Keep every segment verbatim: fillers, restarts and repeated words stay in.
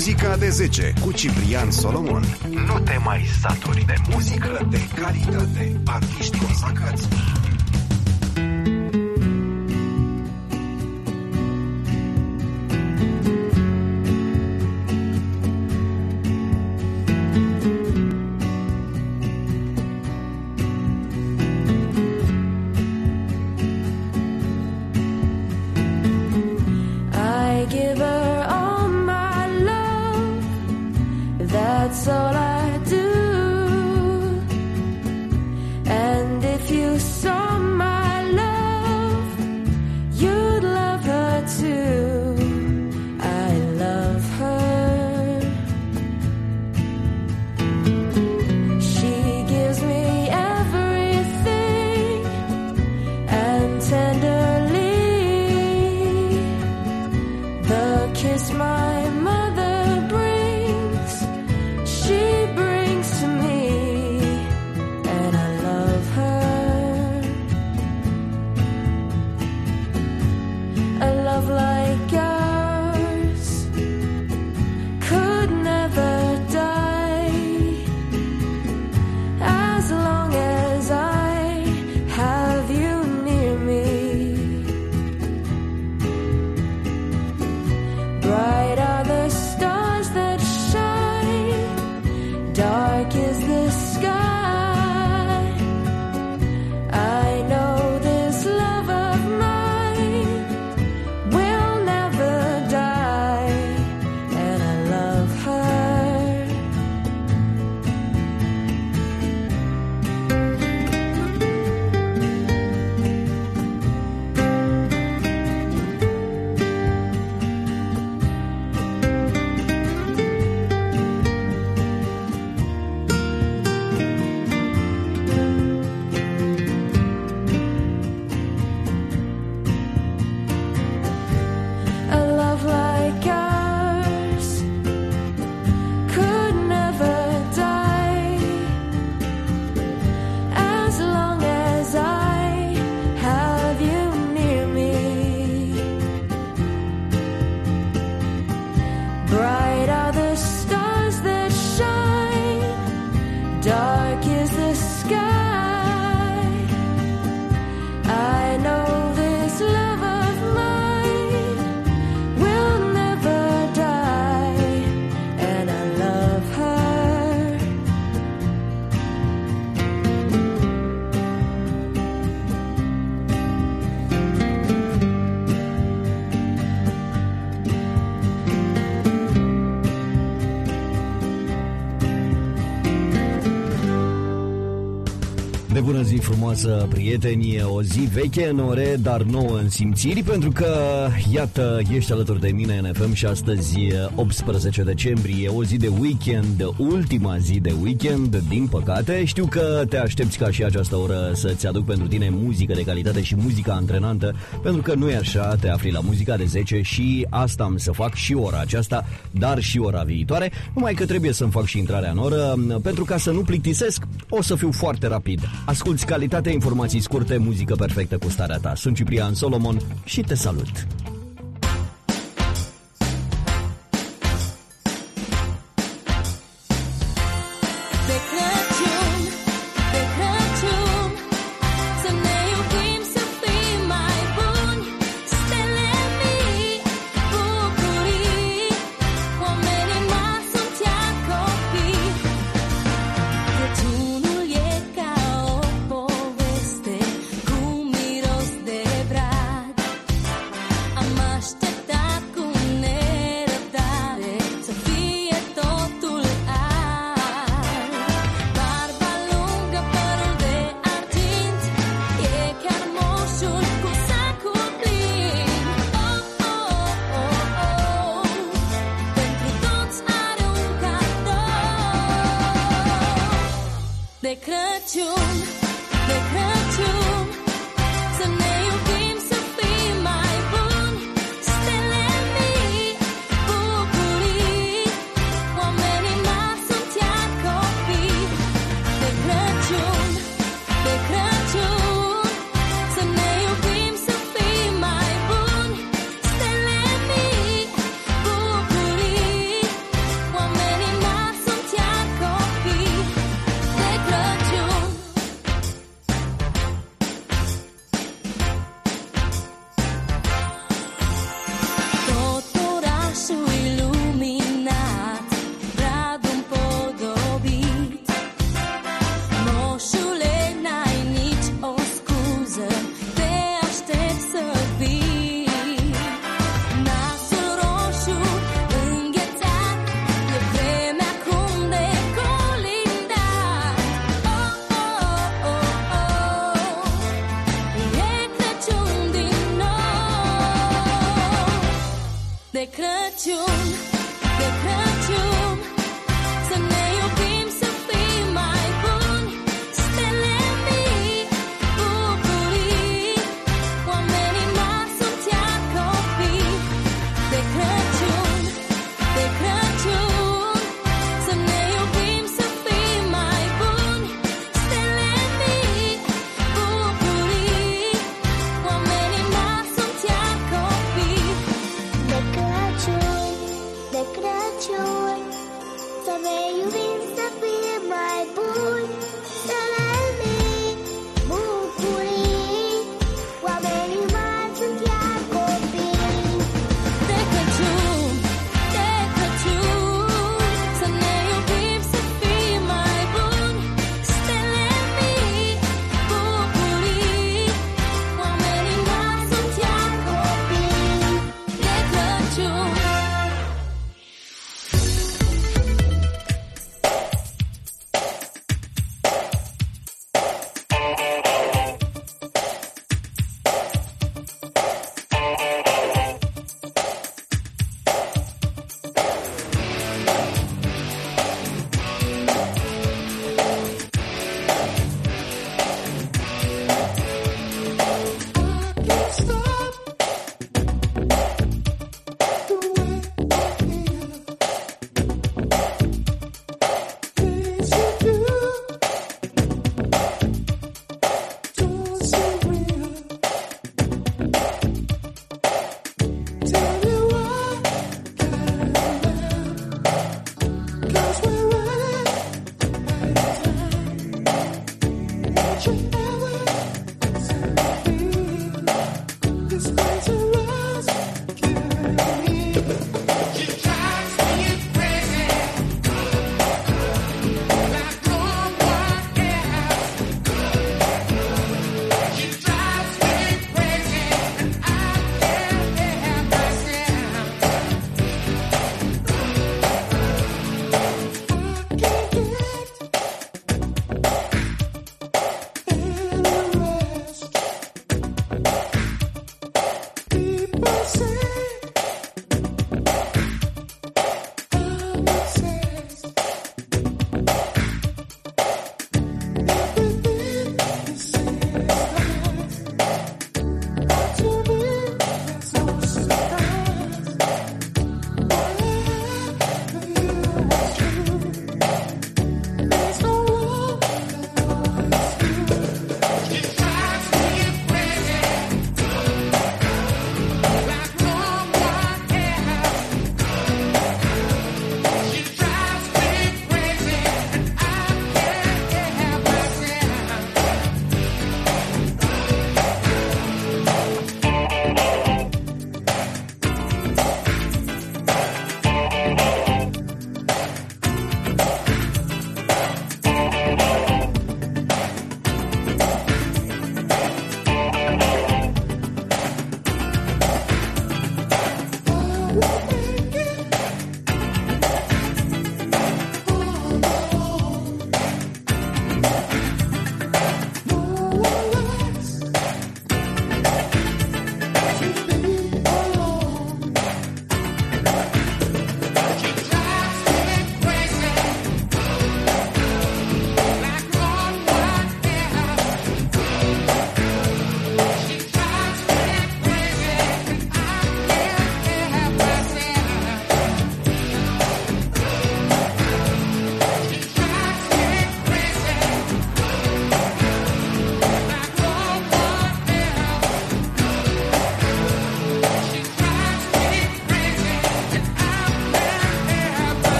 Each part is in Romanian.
Muzica de zece cu Ciprian Solomon. Nu te mai saturi de muzică de calitate. Artiști consacrați. Bună zi frumoasă, prieteni, o zi veche în ore, dar nouă în simțiri, pentru că, iată, ești alături de mine în F M și astăzi, optsprezece decembrie, o zi de weekend, ultima zi de weekend, din păcate. Știu că te aștepți ca și această oră să-ți aduc pentru tine muzică de calitate și muzică antrenantă, pentru că nu e așa, te afli la Muzica de zece și asta am să fac și ora aceasta, dar și ora viitoare, numai că trebuie să-mi fac și intrarea în oră, pentru ca să nu plictisesc, o să fiu foarte rapid. Asculți calitate, informații scurte, muzică perfectă cu starea ta. Sunt Ciprian Solomon și te salut! De Crăciun, de Crăciun, să ne iubim, să fim mai buni. Stele mii, bucurii, oamenii mari sunt iar copii. De Crăciun, de Crăciun, să ne iubim, să fim mai buni. Stele mii, bucurii,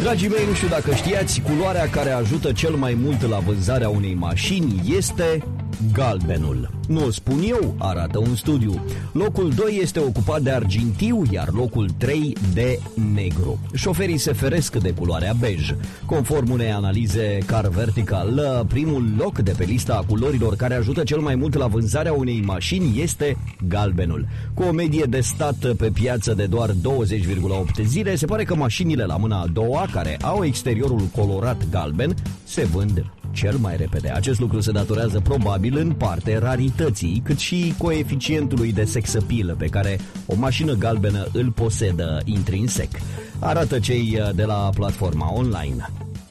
Dragii mei, nu știu dacă știați, culoarea care ajută cel mai mult la vânzarea unei mașini este galbenul. Nu o spun eu, arată un studiu. Locul doi este ocupat de argintiu, iar locul trei de negru. Șoferii se feresc de culoarea bej. Conform unei analize Car Vertical, primul loc de pe lista a culorilor care ajută cel mai mult la vânzarea unei mașini este galbenul. Cu o medie de stat pe piață de doar douăzeci virgulă opt zile, se pare că mașinile la mâna a doua, care au exteriorul colorat galben, se vând cel mai repede. Acest lucru se datorează probabil în parte rarității, cât și coeficientului de sex appeal pe care o mașină galbenă îl posedă intrinsec, arată cei de la platforma online.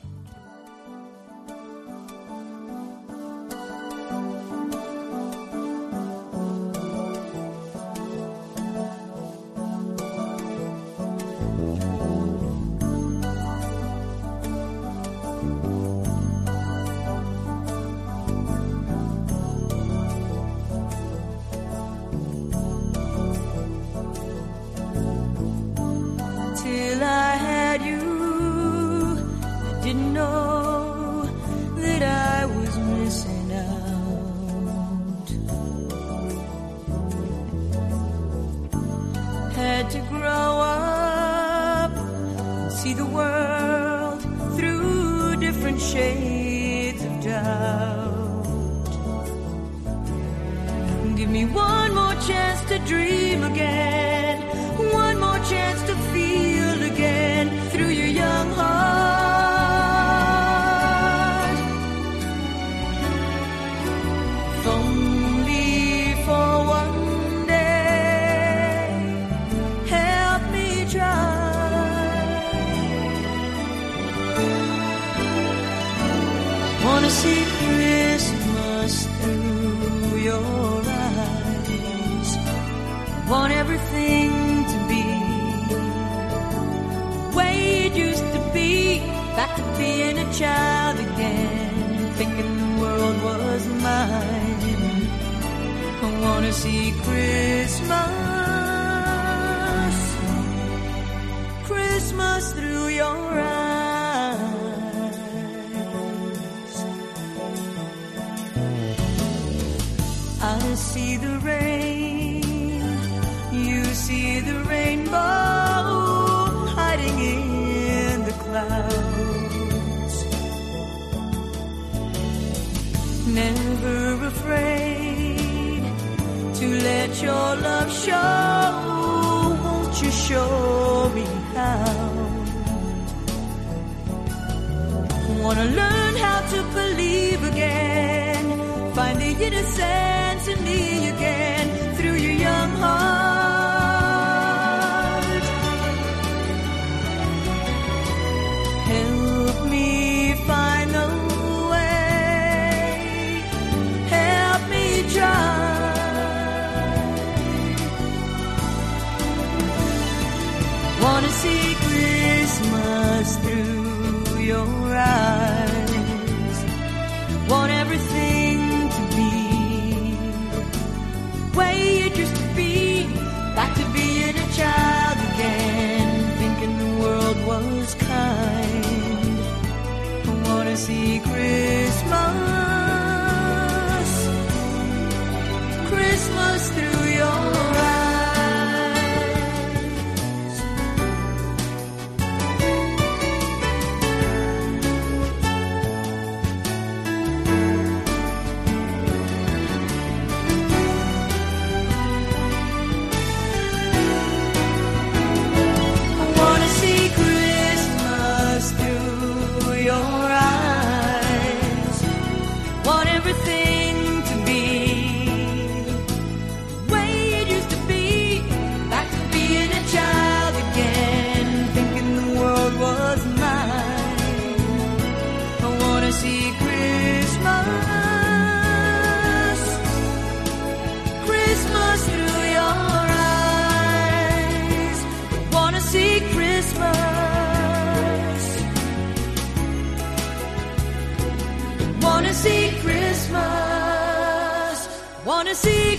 Wanna see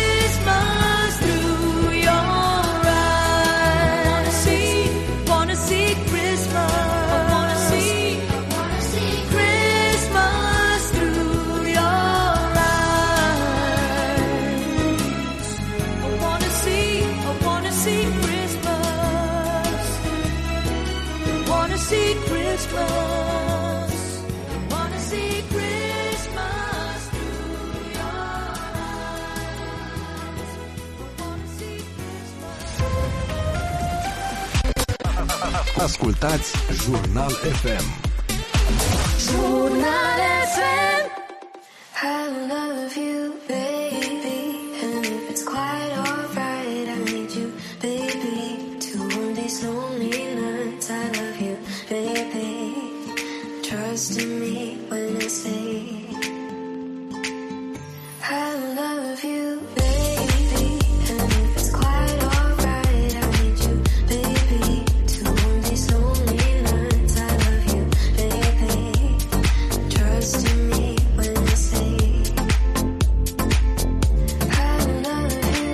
Christmas through your eyes. Wanna see, wanna see Christmas. Ascultați Jurnal F M. Jurnal F M. I love you, baby, and if it's quite alright, I need you, baby, to warm these lonely nights. I love you, baby. Trust in me when I say I love you, baby, and if it's quite alright, I need you, baby, to warm these lonely nights. I love you, baby. Trust in me when I say I love you.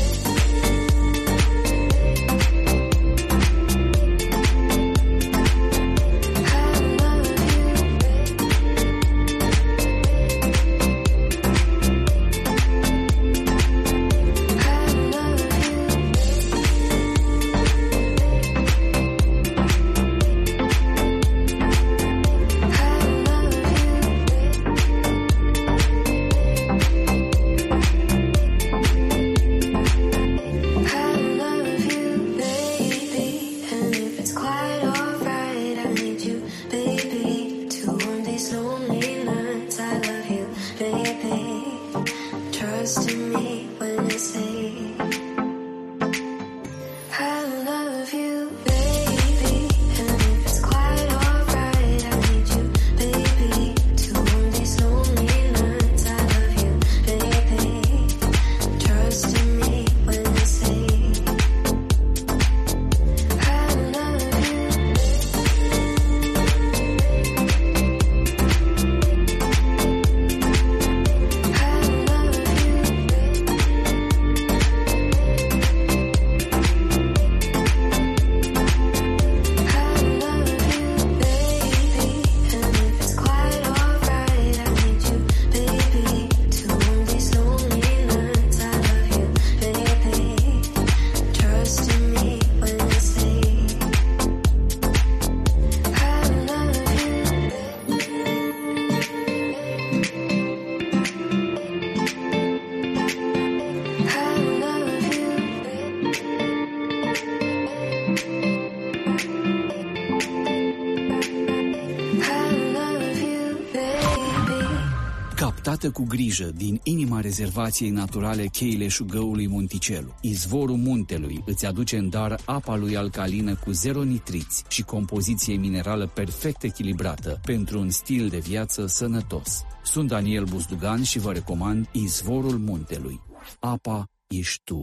Captată cu grijă din inima rezervației naturale Cheile Șugăului Monticelu, izvorul muntelui îți aduce în dar apa lui alcalină cu zero nitriți și compoziție minerală perfect echilibrată pentru un stil de viață sănătos. Sunt Daniel Buzdugan și vă recomand Izvorul Muntelui. Apa ești tu.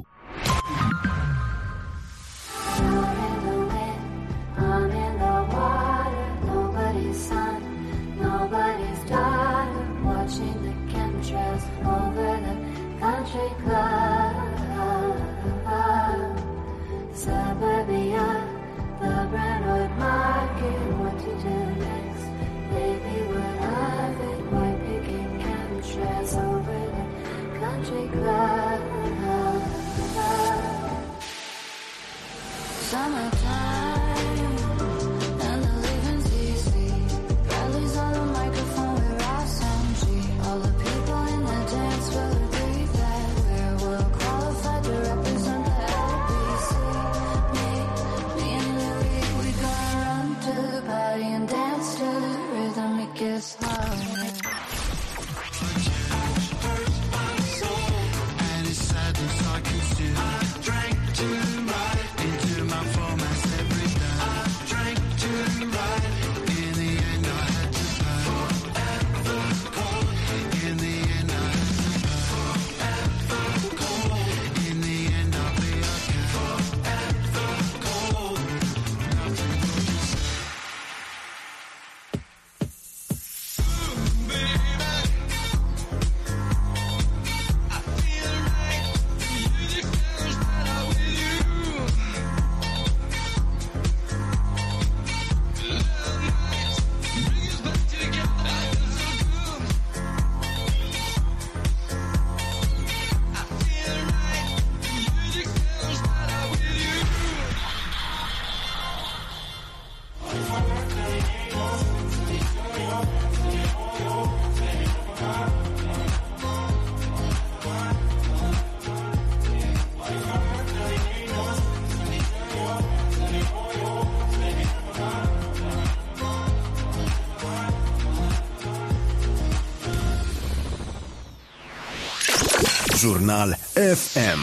Watching the chemtrails over the country club, suburbia, the Brentwood market. What to do next? Baby, would love it. Boy, picking chemtrails over the country club. Summertime, and the living's easy. Bradley's on the microphone with Ross. All the people in the dance will agree that we're welcome. Jurnal F M.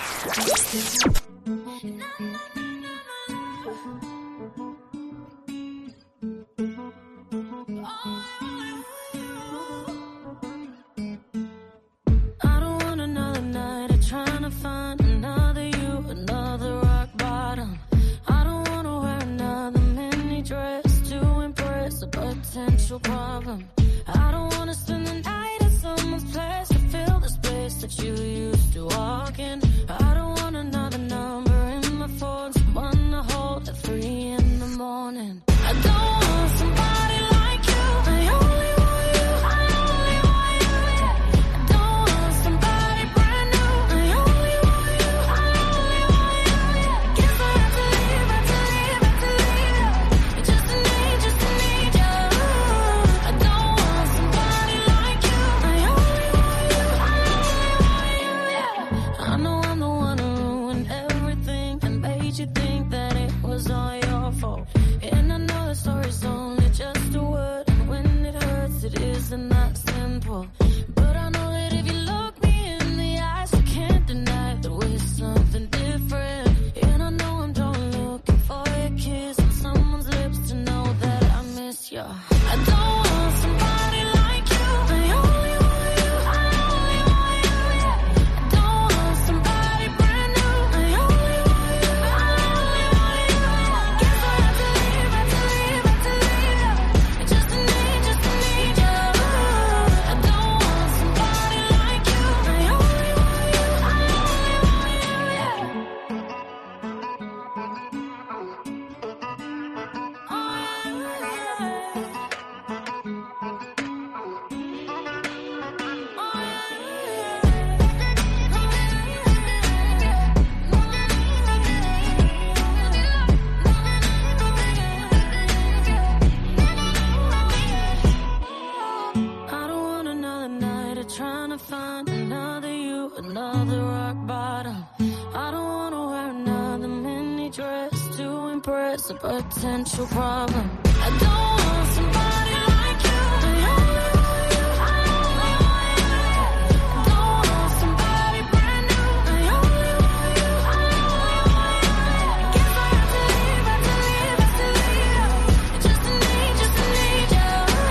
Potential problem. I don't want somebody like you. I only want you. I only want you. I don't want somebody brand new. I only want you. I only want you. Guess I have to leave, have to leave, have to leave. Just to need, just to need you.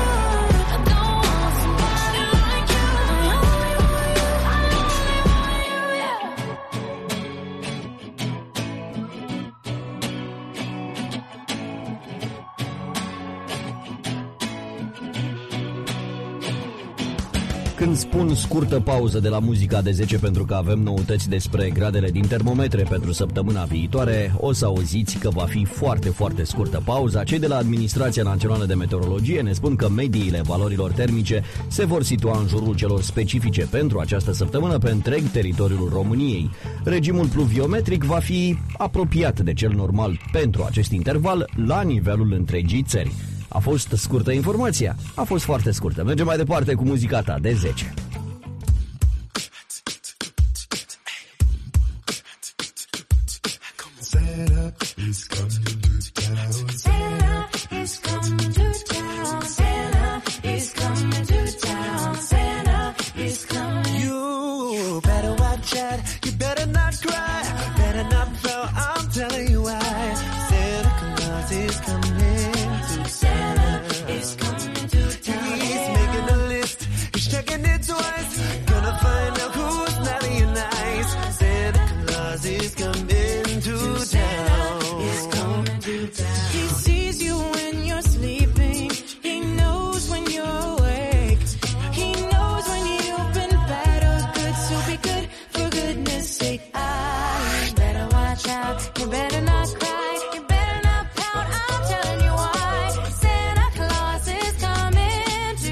I don't want somebody like you. I only want you. I only want you. Yeah. Când spun scurtă pauză de la muzica de zece pentru că avem noutăți despre gradele din termometre pentru săptămâna viitoare, o să auziți că va fi foarte, foarte scurtă pauza. Cei de la Administrația Națională de Meteorologie ne spun că mediile valorilor termice se vor situa în jurul celor specifice pentru această săptămână pe întreg teritoriul României. Regimul pluviometric va fi apropiat de cel normal pentru acest interval la nivelul întregii țări. A fost scurtă informația? A fost foarte scurtă. Mergem mai departe cu muzica ta de zece. Santa is coming to town. Santa is coming to town. Santa is coming to town. Santa is coming. You better watch out. You better not cry. Better not fail. I'm telling you why. Santa Claus is coming to Santa is coming to town. He's making a list. He's checking it twice. Gonna find out who's naughty and nice. Santa Claus is coming to town. Is coming to town. He sees you when you're sleeping. He knows when you're awake. He knows when you've been bad or good. So be good for goodness sake. I better watch out. You better not cry. You better not pout. I'm telling you why. Santa Claus is coming to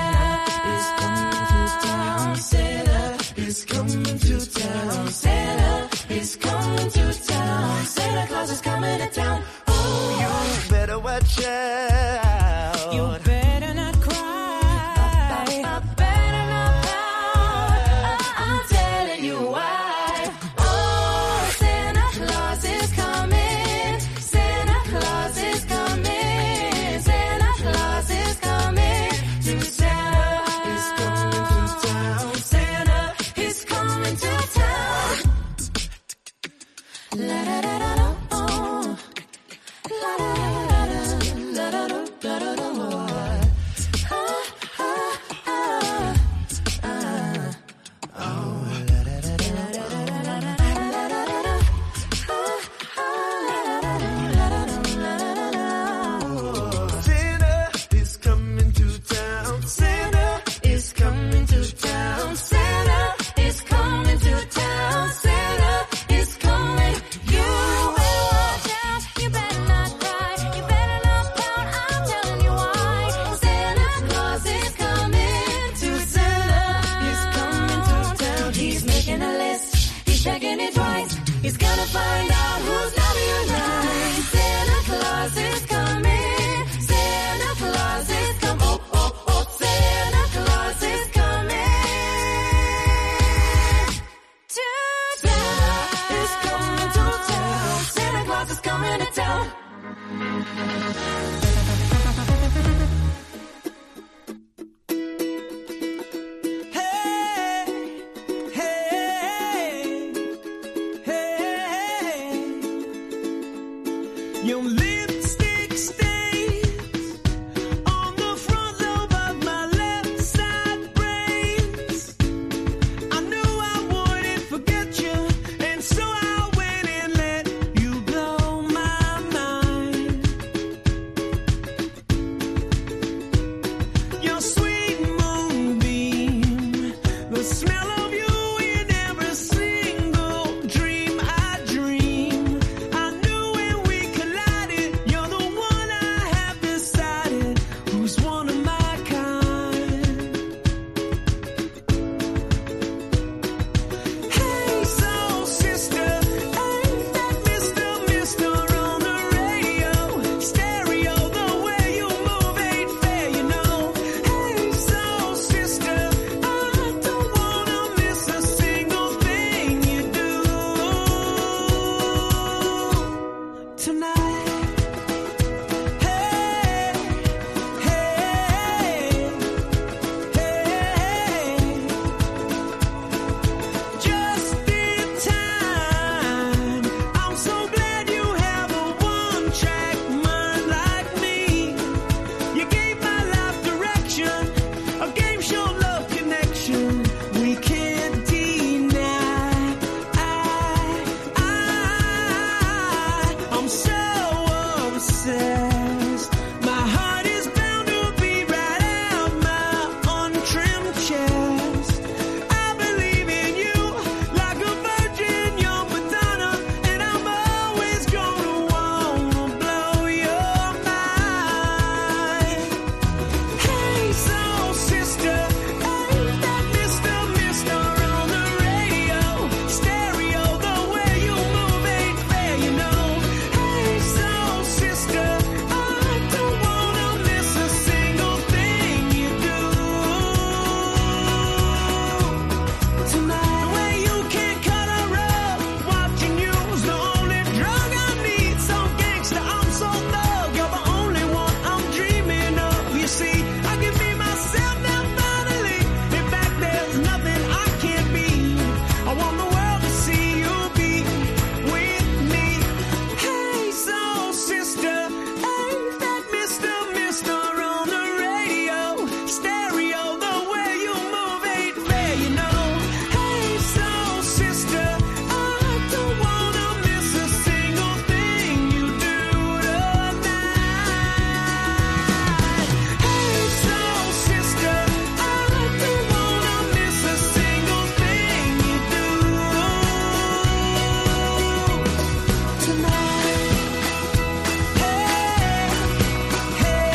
town. Santa is coming to town. Santa is coming to town. Santa Claus is coming to town. Oh, you better watch out. You better not cry. Better not pout. I'm telling you why. Oh, Santa Claus is coming. Santa Claus is coming. Santa Claus is coming to town. Is coming to town. Santa is coming. find out who's naughty or nice. Santa Claus is coming. Santa Claus is coming. Oh, oh, oh, Santa Claus is coming. To Santa is coming to town. Santa Claus is coming to town. Your lipstick stains on the front lobe of my left side brains. I knew I wouldn't forget you, and so I went and let you blow my mind. Your sweet moonbeam, the smell of you in every single dream I dream. I knew when we collided, you're the one I have decided who's one of my kind. Hey, soul sister, ain't that Mister Mister on the radio? Stereo, the way you move ain't fair, you know. Hey, soul sister, I don't wanna miss a single thing you do tonight. Hey, hey, hey, just in time. I'm so glad you have a one-track mind like me. You gave my life direction, a game show love connection we can't deny. I, I, I'm so obsessed. My heart is bound to beat right out my untrimmed chest. I believe in you like a virgin, you're Madonna, and I'm always gonna wanna blow your mind. Hey, soul sister, ain't that Mister Mister on the radio? Stereo, the way you move ain't fair, you know. Hey, soul sister, I don't wanna miss a single thing you do tonight. The way you can cut a rug, watching you's the only drug I need. So gangsta, I'm so thug, you're the only one I'm dreaming of. You see, I can be myself now finally. In fact, there's nothing I can't be. I want the world to see you be with me. Hey, soul sister, ain't that Mister Mister on the radio? Stereo, the way you move ain't fair, you know. Hey, soul sister, I don't wanna miss a single thing you do tonight. Hey, soul sister, I don't wanna miss a single thing you do tonight. Hey, hey,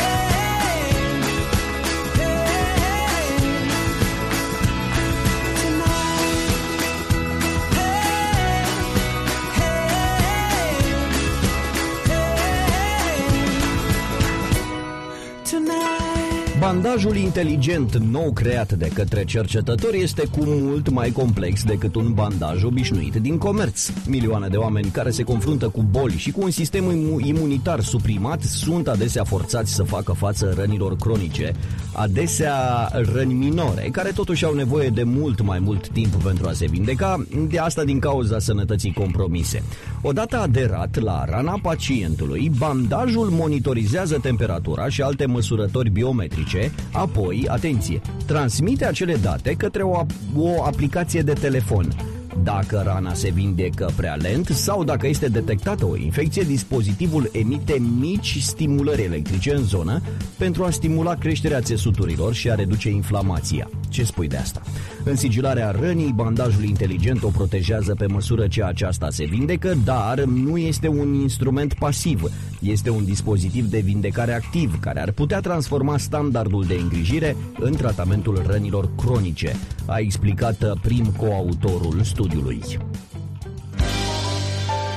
tonight. Bandajul inteligent nou creat de către cercetători este cu mult mai complex decât un bandaj obișnuit din comerț. Milioane de oameni care se confruntă cu boli și cu un sistem imu- imunitar suprimat sunt adesea forțați să facă față rănilor cronice, adesea răni minore, care totuși au nevoie de mult mai mult timp pentru a se vindeca, de asta din cauza sănătății compromise. Odată aderat la rana pacientului, bandajul monitorizează temperatura și alte măsurători biometrice, apoi, atenție, transmite acele date către o, o aplicație de telefon. Dacă rana se vindecă prea lent sau dacă este detectată o infecție, dispozitivul emite mici stimulări electrice în zonă pentru a stimula creșterea țesuturilor și a reduce inflamația. Ce spui de asta? Însigilarea rănii, bandajul inteligent o protejează pe măsură ce aceasta se vindecă, dar nu este un instrument pasiv. Este un dispozitiv de vindecare activ care ar putea transforma standardul de îngrijire în tratamentul rănilor cronice, a explicat prim coautorul studiului.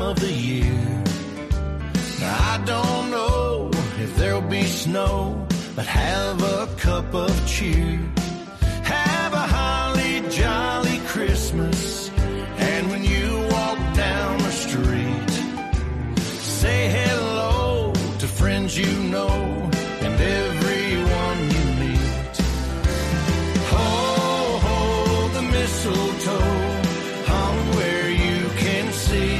of the year. I don't know if there'll be snow, but have a cup of cheer. Have a holly jolly Christmas, and when you walk down the street, say hello to friends you know and everyone you meet. Ho, ho, the mistletoe hung where you can see.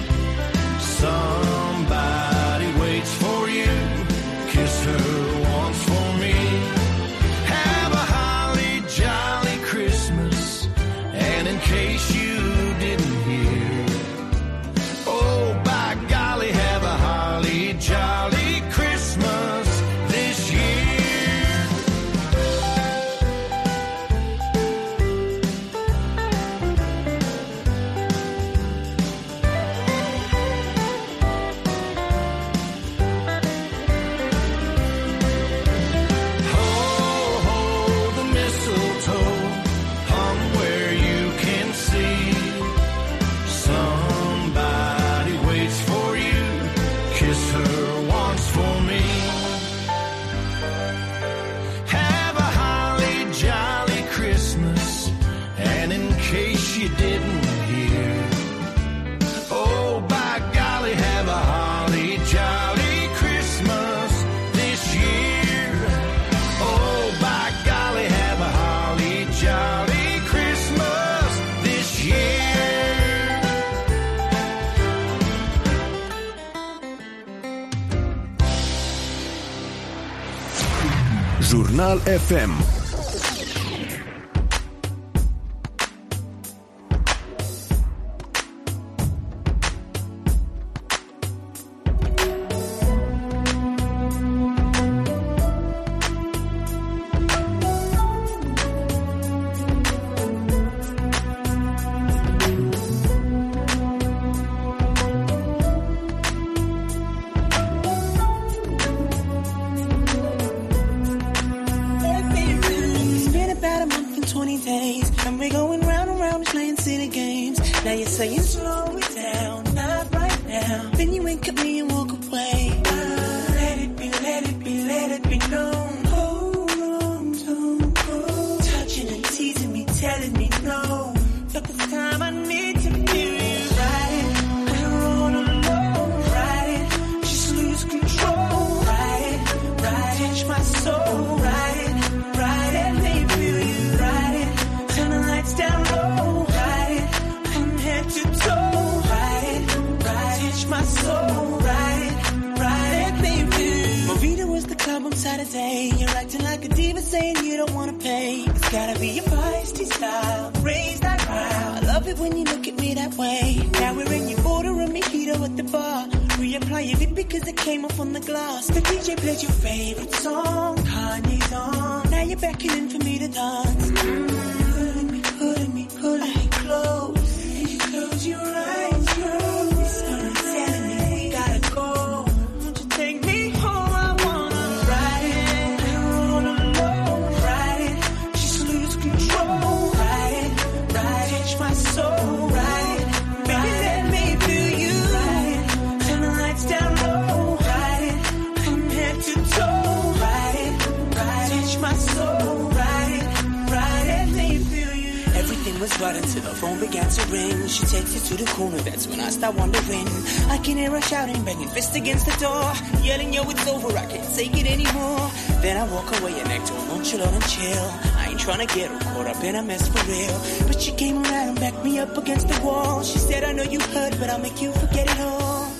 Somebody waits for you, kiss her once for me. Have a holly jolly Christmas, and in case you didn't hear, oh by golly, have a holly jolly Christmas this year. Ho, ho, the mistletoe hung where you can see. Somebody waits for you, kiss her once for me. Have a holly jolly Christmas, and in case you didn't hear, oh by golly, have a holly jolly Christmas this year. Oh by golly, have a holly jolly Christmas this year. Jurnal F M. It's been about a month and twenty days, and we're going round and round playing silly games. Now you're saying slow it down, not right now. Then you wink at me and walk away. Ah, let it be, let it be, let it be known. Hold on, don't go. Touching and teasing me, telling me no. But this time I need to feel you. Ride it, we're all alone. Ride it, just lose control. Ride it, ride it, touch my soul. Ride it, ride it, let me feel you. Ride it, turn the lights down low. Ride it, from head to toe. Ride it, ride it, touch my soul. Ride it, ride it, let me feel you. Movida was the club on Saturday. You're acting like a diva, saying you don't wanna pay. It's gotta be your feisty style, raise that crowd. I love it when you look at me that way. Now we're in, you order a mojito at the bar. Reapply it because it came off on the glass. The D J played your favorite song, Kanye's on. Now you're beckoning for me to dance. Pulling me, pulling me, pulling me close. You close your eyes, close. You're telling me we gotta go. Won't you take me home? I wanna ride it. We're all alone. Ride it, just lose control. Ride it, ride it, touch my soul. Ride it, baby, let me feel you. Ride it, turn the lights down low. Ride it, from head to toe. Ride it, ride it, touch my soul. Ride it, ride it, let me feel you. Everything was right until the phone began to ring. She takes it to the corner, that's when I start wondering. I can hear her shouting, banging fist against the door, yelling, yo, it's over, I can't take it anymore. Then I walk away and act all nonchalant and chill. I ain't tryna get her caught up in a mess for real. But she came around and backed me up against the wall. She said, I know you heard, but I'll make you forget it all.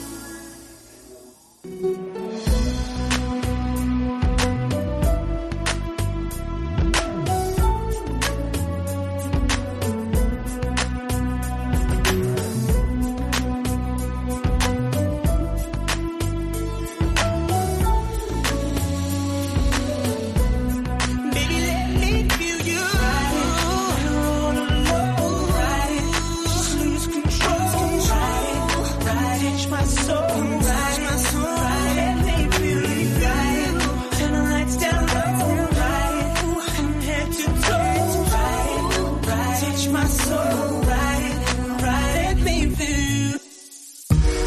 Baby, let me feel you. Ride it, we're all alone. Ride it, just lose control. Ride it, ride it, touch my soul. Ride it, ride it, let me feel you. Ride it, turn the lights down low. Ride it, from head to toe. Ride it, ride it, touch my soul. Ride it, ride it, let me feel you.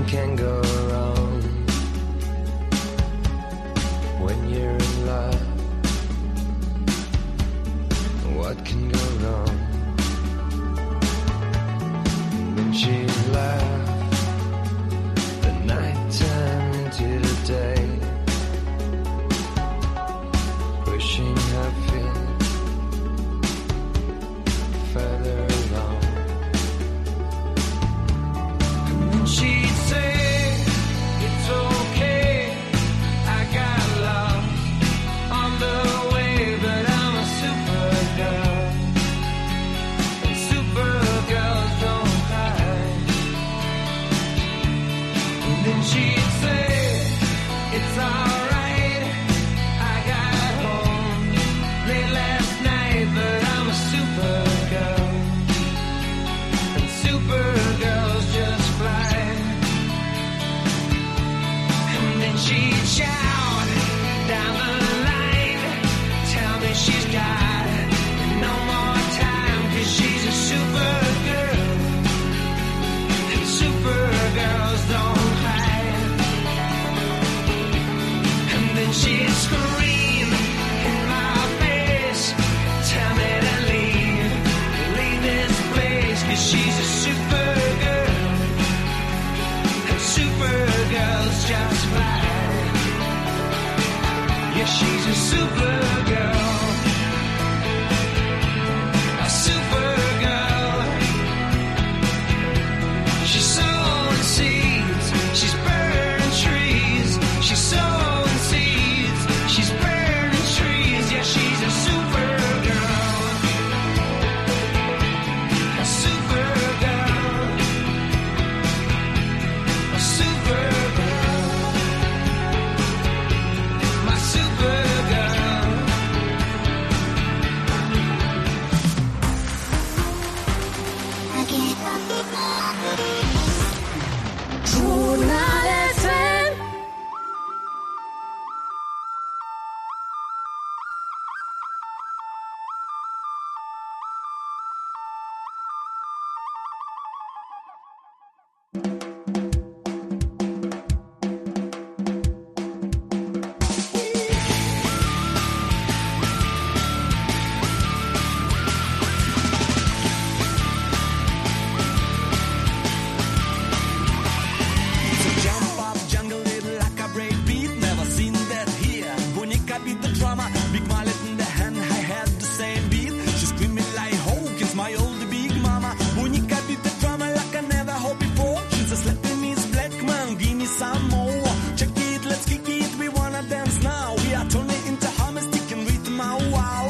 can go wrong when you're in love? What can go wrong? Then she laughed. The night turned into the day, pushing her feet further along. And then she'd say, it's okay, I got lost on the way, but I'm a supergirl, and supergirls don't cry. And then she'd say, it's alright, I got home late last night, but I'm a supergirl, and supergirls just fly. And then she'd shout down the line, tell me she's got no more time, 'cause she's a supergirl, and supergirls don't cry. And then she'd scream in my face, tell me to leave, leave this place, 'cause she's a supergirl, and supergirls just fly. Yeah, she's a supergirl, a supergirl. She's sowing seeds, she's burning trees. She's sowing seeds, she's burning trees. Yeah, she's a supergirl, a supergirl, a supergirl, my supergirl. Jurnal F M. So jump up, jungle it like a breakbeat. Never seen that here. Bonica beat the drama, big mallet in the hand. I had the same beat. She screaming like Hulk, it's my old big mama. Bonica beat the drama like I never heard before. She's a slapping Miss Black Man, give me some more. Check it, let's kick it. We wanna dance now. We are turning into hummus, sticking rhythm out. Wow.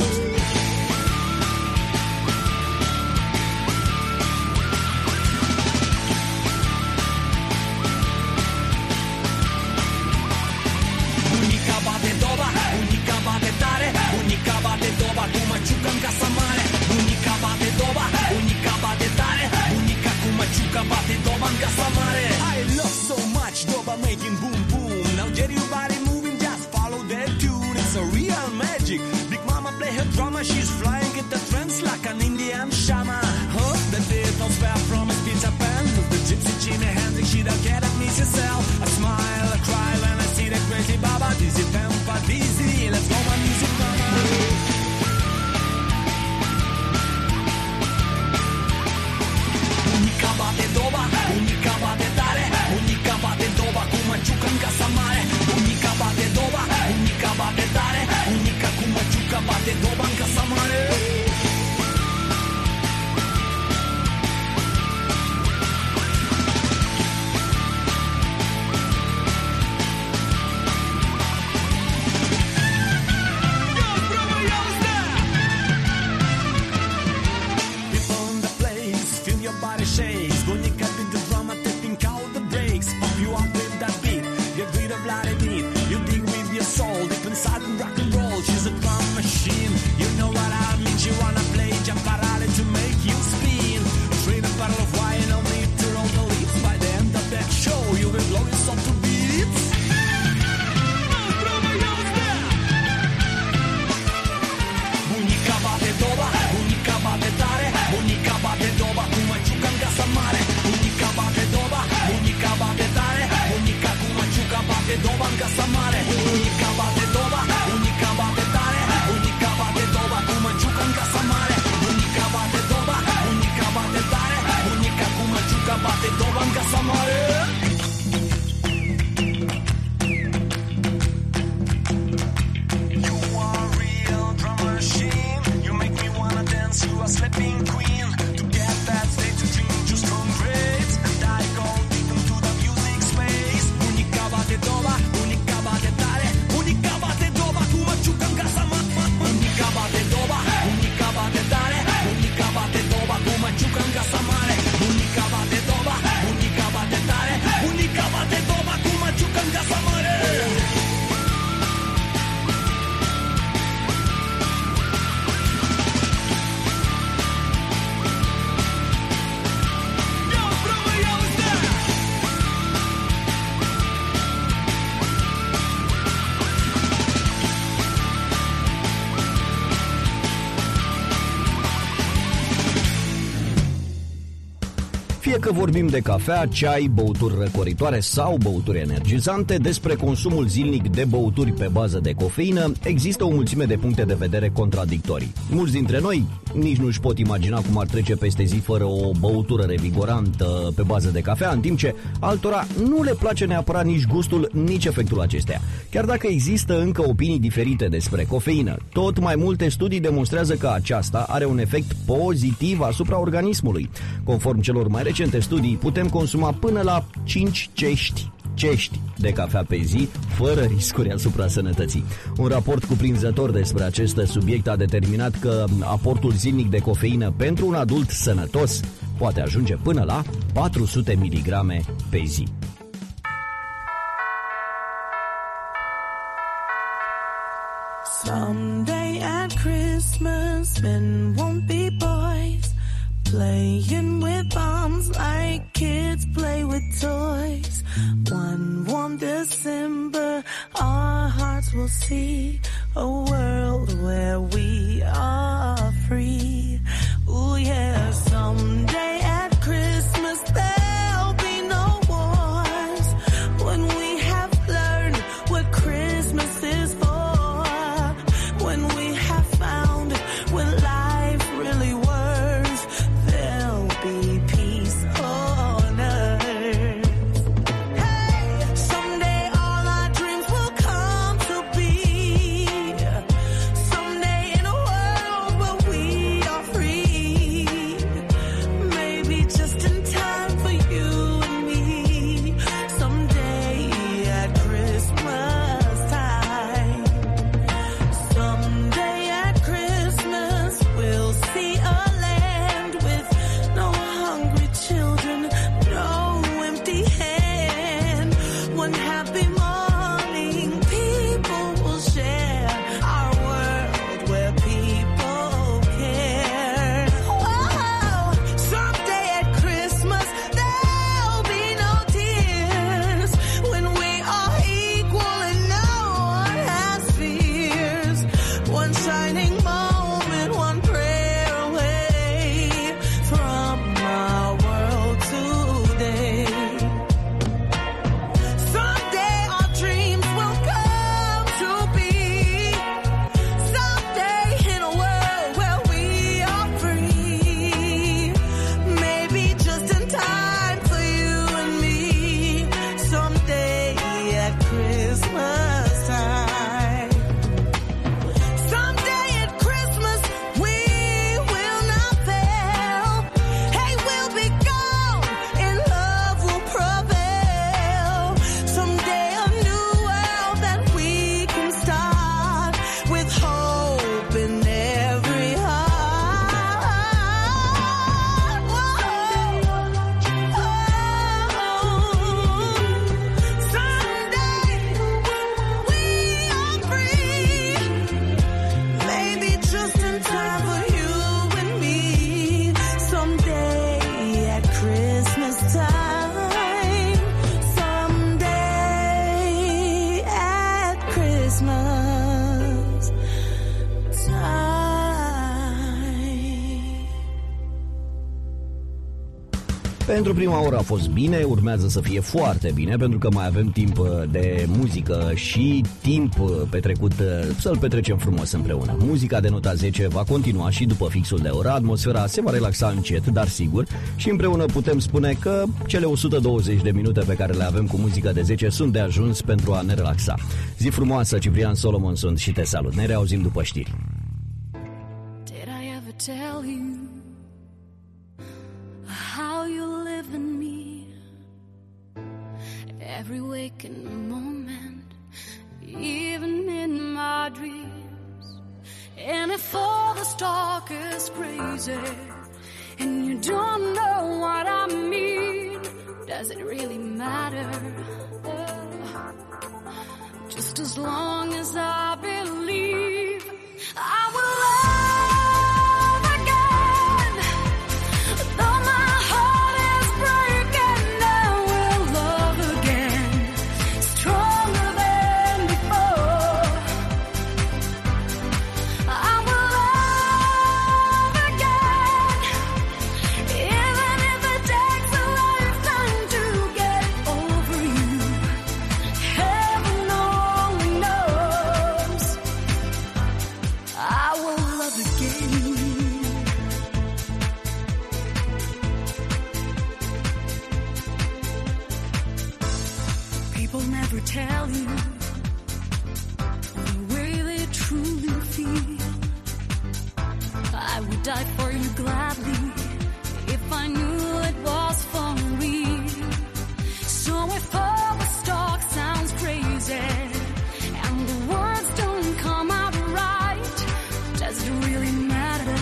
Unica bate doba, unica bate tare, unica bate doba, tu maciuca în casa mare. Unica bate doba, unica bate tare, unica cu maciuca bate doba în casa mare. I love so much doba making boom boom. Now get your body moving, just follow that tune. It's a real magic. Big mama play her drama, she's flying in the trance like an Indian shaman. Huh? The Beatles were from a Peter Pan. The gypsy Jimi Hendrix, she don't get to miss yourself. I smile, I cry when I see the crazy baba. Dizzy Pampa, dizzy, let's go my music mama. Unica bate doba, unica bate tare, unica bate doba cu maciuca în casa mare. Unica bate doba, unica bate tare, unica cu maciuca bate doba în casa mare. în casa mare. Bunica bate doba, bunica bate tare, bunica bate doba cu măciucă în casa mare. Bunica bate doba, bunica bate tare, bunica cu măciucă bate doba în casa mare. You are sleeping queen. To get that state to dream, just strong grades. And I go deep into the music space. Bunica bate doba, bunica bate tare, bunica bate doba cu măciucă în casa mea. Bunica bate doba, bunica bate tare, bunica bate doba cu măciucă în casa mare. Bunica bate doba, bunica bate tare, bunica bate doba cu măciucă în casa mare. Fie că vorbim de cafea, ceai, băuturi răcoritoare sau băuturi energizante, despre consumul zilnic de băuturi pe bază de cofeină, există o mulțime de puncte de vedere contradictorii. Mulți dintre noi nici nu-și pot imagina cum ar trece peste zi fără o băutură revigorantă pe bază de cafea, în timp ce altora nu le place neapărat nici gustul, nici efectul acesteia. Chiar dacă există încă opinii diferite despre cofeină, tot mai multe studii demonstrează că aceasta are un efect pozitiv asupra organismului. Conform celor mai recente studii, putem consuma până la cinci cești cești de cafea pe zi, fără riscuri asupra sănătății. Un raport cuprinzător despre acest subiect a determinat că aportul zilnic de cofeină pentru un adult sănătos poate ajunge până la patru sute miligrame pe zi. Someday at Christmas, men won't be boys, playing with bombs like kids play with toys. One warm December, our hearts will see a world where we are free. Ooh yeah, someday at Christmas there'll be no wars, when we have learned what Christmas is for, when we have found what life really worth, there'll be peace on earth. Hey, someday all our dreams will come to be, someday in a world where we are free, maybe just in time for you and me, someday at Christmas time. Someday at Christmas we'll see a land with no hungry children, no empty hand. One happy morning people will share our world where people care. Oh, someday at Christmas there'll be no tears, when we are equal and no one has fears. One shining moment, one prayer away from our world today. Someday our dreams will come to be, someday in a world where we are free, maybe just in time for you and me, someday at Christmas time. Someday at Christmas we will not fail. Hey, we'll be gone and love will prevail. Someday a new world that we can start with hope in every heart. Whoa. Someday we are free, maybe just in time for you and me, someday at Christmas time, someday at Christmas time. Pentru prima oră a fost bine, urmează să fie foarte bine, pentru că mai avem timp de muzică și timp petrecut să-l petrecem frumos împreună. Muzica de nota zece va continua și după fixul de oră, atmosfera se va relaxa încet, dar sigur, și împreună putem spune că cele o sută douăzeci de minute pe care le avem cu muzica de zece sunt de ajuns pentru a ne relaxa. Zi frumoasă, Ciprian Solomon sunt și te salut. Ne reauzim după știri. Did I ever tell you how you live in me? Every waking moment, even in my dreams. And if all the talk is crazy and you don't know what I mean, does it really matter? Uh, just as long as I believe I will love again. Though my heart is breaking, I will love again, stronger than before. I will love again, even if it takes a lifetime to get over you. Heaven only knows. I will love again. People never tell you the way they truly feel. I would die for you gladly if I knew it was for real. So if all the talk sounds crazy and the words don't come out right, does it really matter?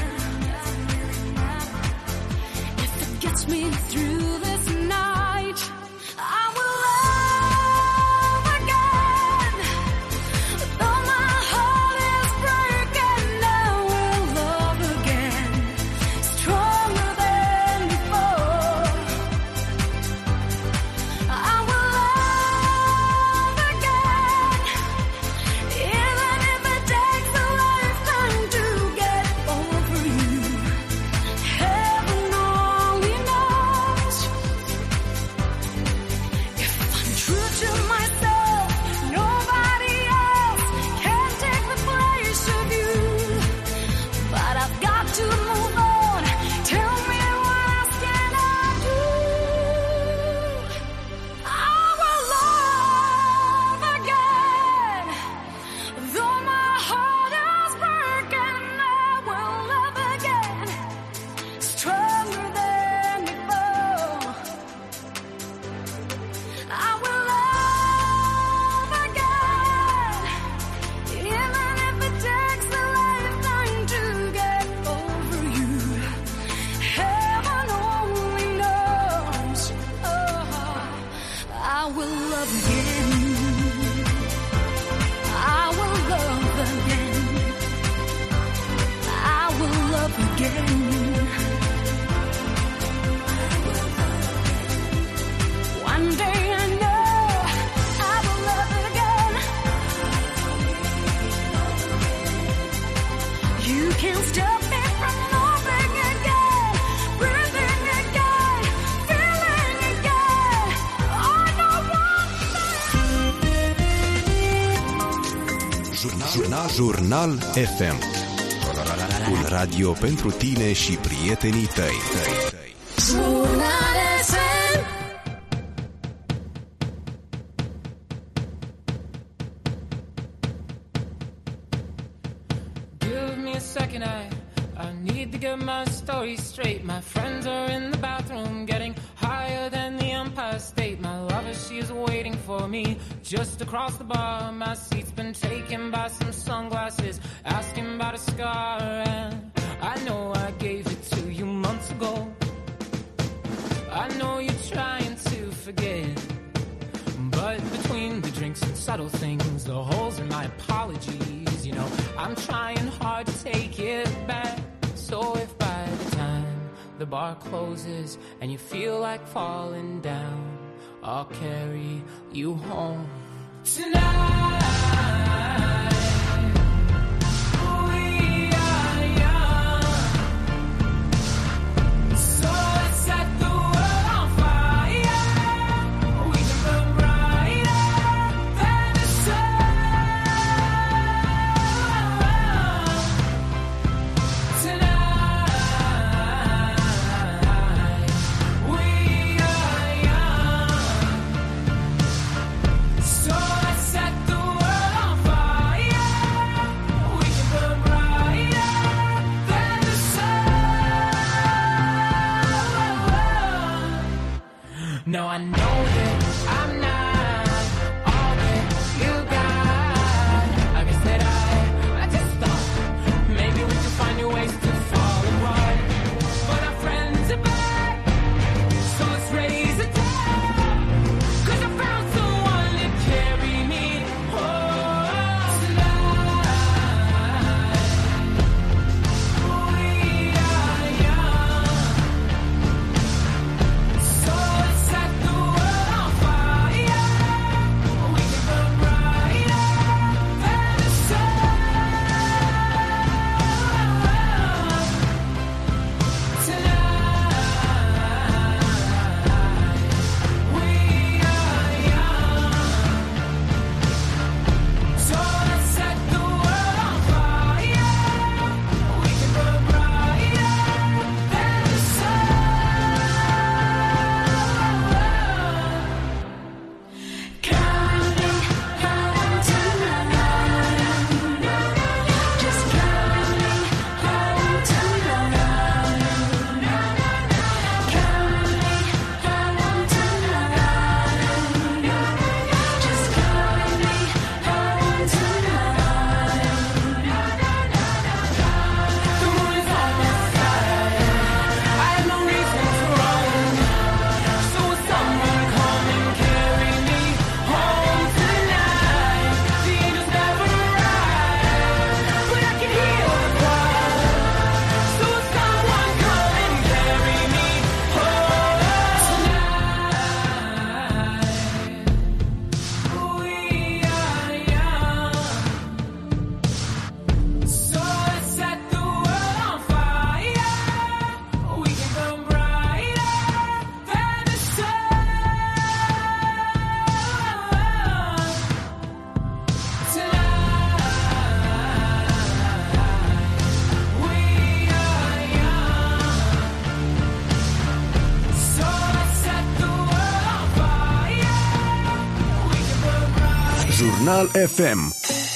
If it gets me through this night, I will love again. Though my heart is breaking, I will love again, stronger than before. I will love again, even if it takes a lifetime to get over you. Heaven only knows. If I'm true to myself, nobody else can take the place of you. But I've got to move on. Tell me, what else can I do? I will love again. Though my heart is breaking, I will love again, stronger than before. I will love again, even if it takes a lifetime to get over you. Heaven only knows. Oh, I will love again. I will love again. I will love again. One day I know I will love again. You can't stop me from loving again, breathing again, feeling again. I know one Jurnal, Jurnal, Jurnal F M. Un radio pentru tine și prietenii tăi. Jurnal F M. Give me a second, I, I need to get my story straight. My friends are in the bathroom getting higher than the Empire State. My lover, she is waiting for me just across the bar. My seat's been taken by some sunglasses, asking about a scar. And I know I gave it to you months ago. I know you're trying to forget, but between the drinks and subtle things, the holes in my apologies, you know, I'm trying hard to take it back. So if by the time the bar closes and you feel like falling down, I'll carry you home tonight. We are young, so let's set the world on Jurnal F M.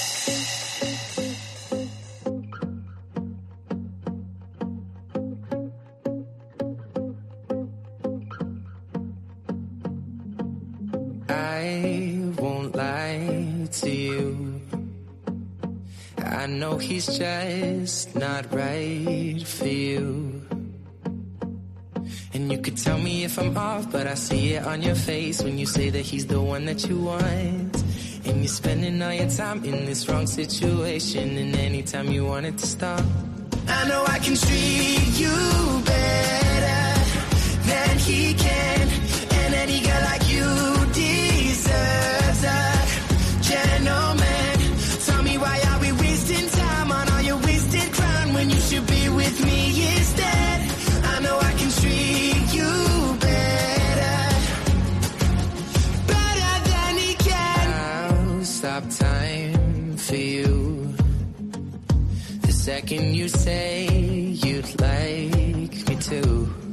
I won't lie to you. I know he's just not right for you. And you could tell me if I'm off, but I see it on your face when you say that he's the one that you want. And you're spending all your time in this wrong situation, and anytime you want it to stop, I know I can treat you better than he can. And any girl like you deserves a gentleman. Tell me, why are we wasting time on all your wasted crown when you should be with me instead? I know I can treat you better, better than he can. I'll stop time for you the second you say you'd like me to.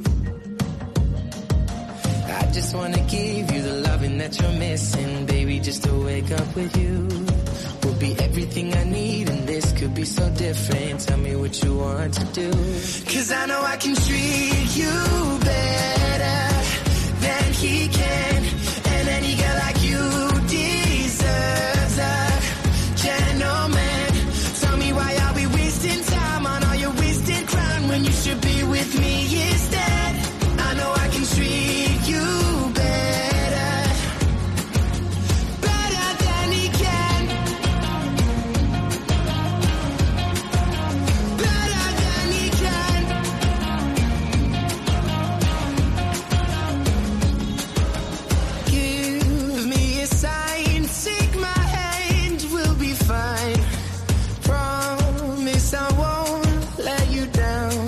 I just wanna give you the loving that you're missing, baby, just to wake up with you will be everything I need, and this could be so different. Tell me what you want to do, 'cause I know I can treat you better than he can. And any girl like you deserves a gentleman. Tell me, why are we wasting time on all your wasted crown when you should be with me instead? I know I can treat you better, better than he can, better than he can. Give me a sign, take my hand, we'll be fine. Promise I won't let you down.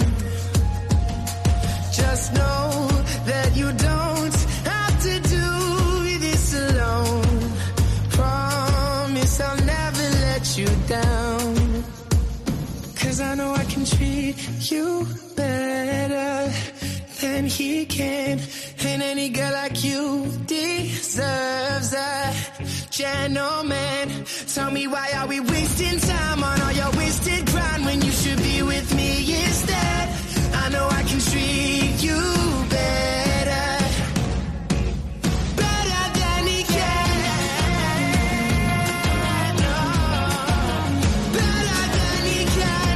Just know that you don't have to do this alone. Promise I'll never let you down. 'Cause I know I can treat you better than he can. And any girl like you deserves a gentleman. Tell me, why are we wasting time on all your wasted grind when you should be with me instead? I know I can treat you better, better than he can. No, better than he can,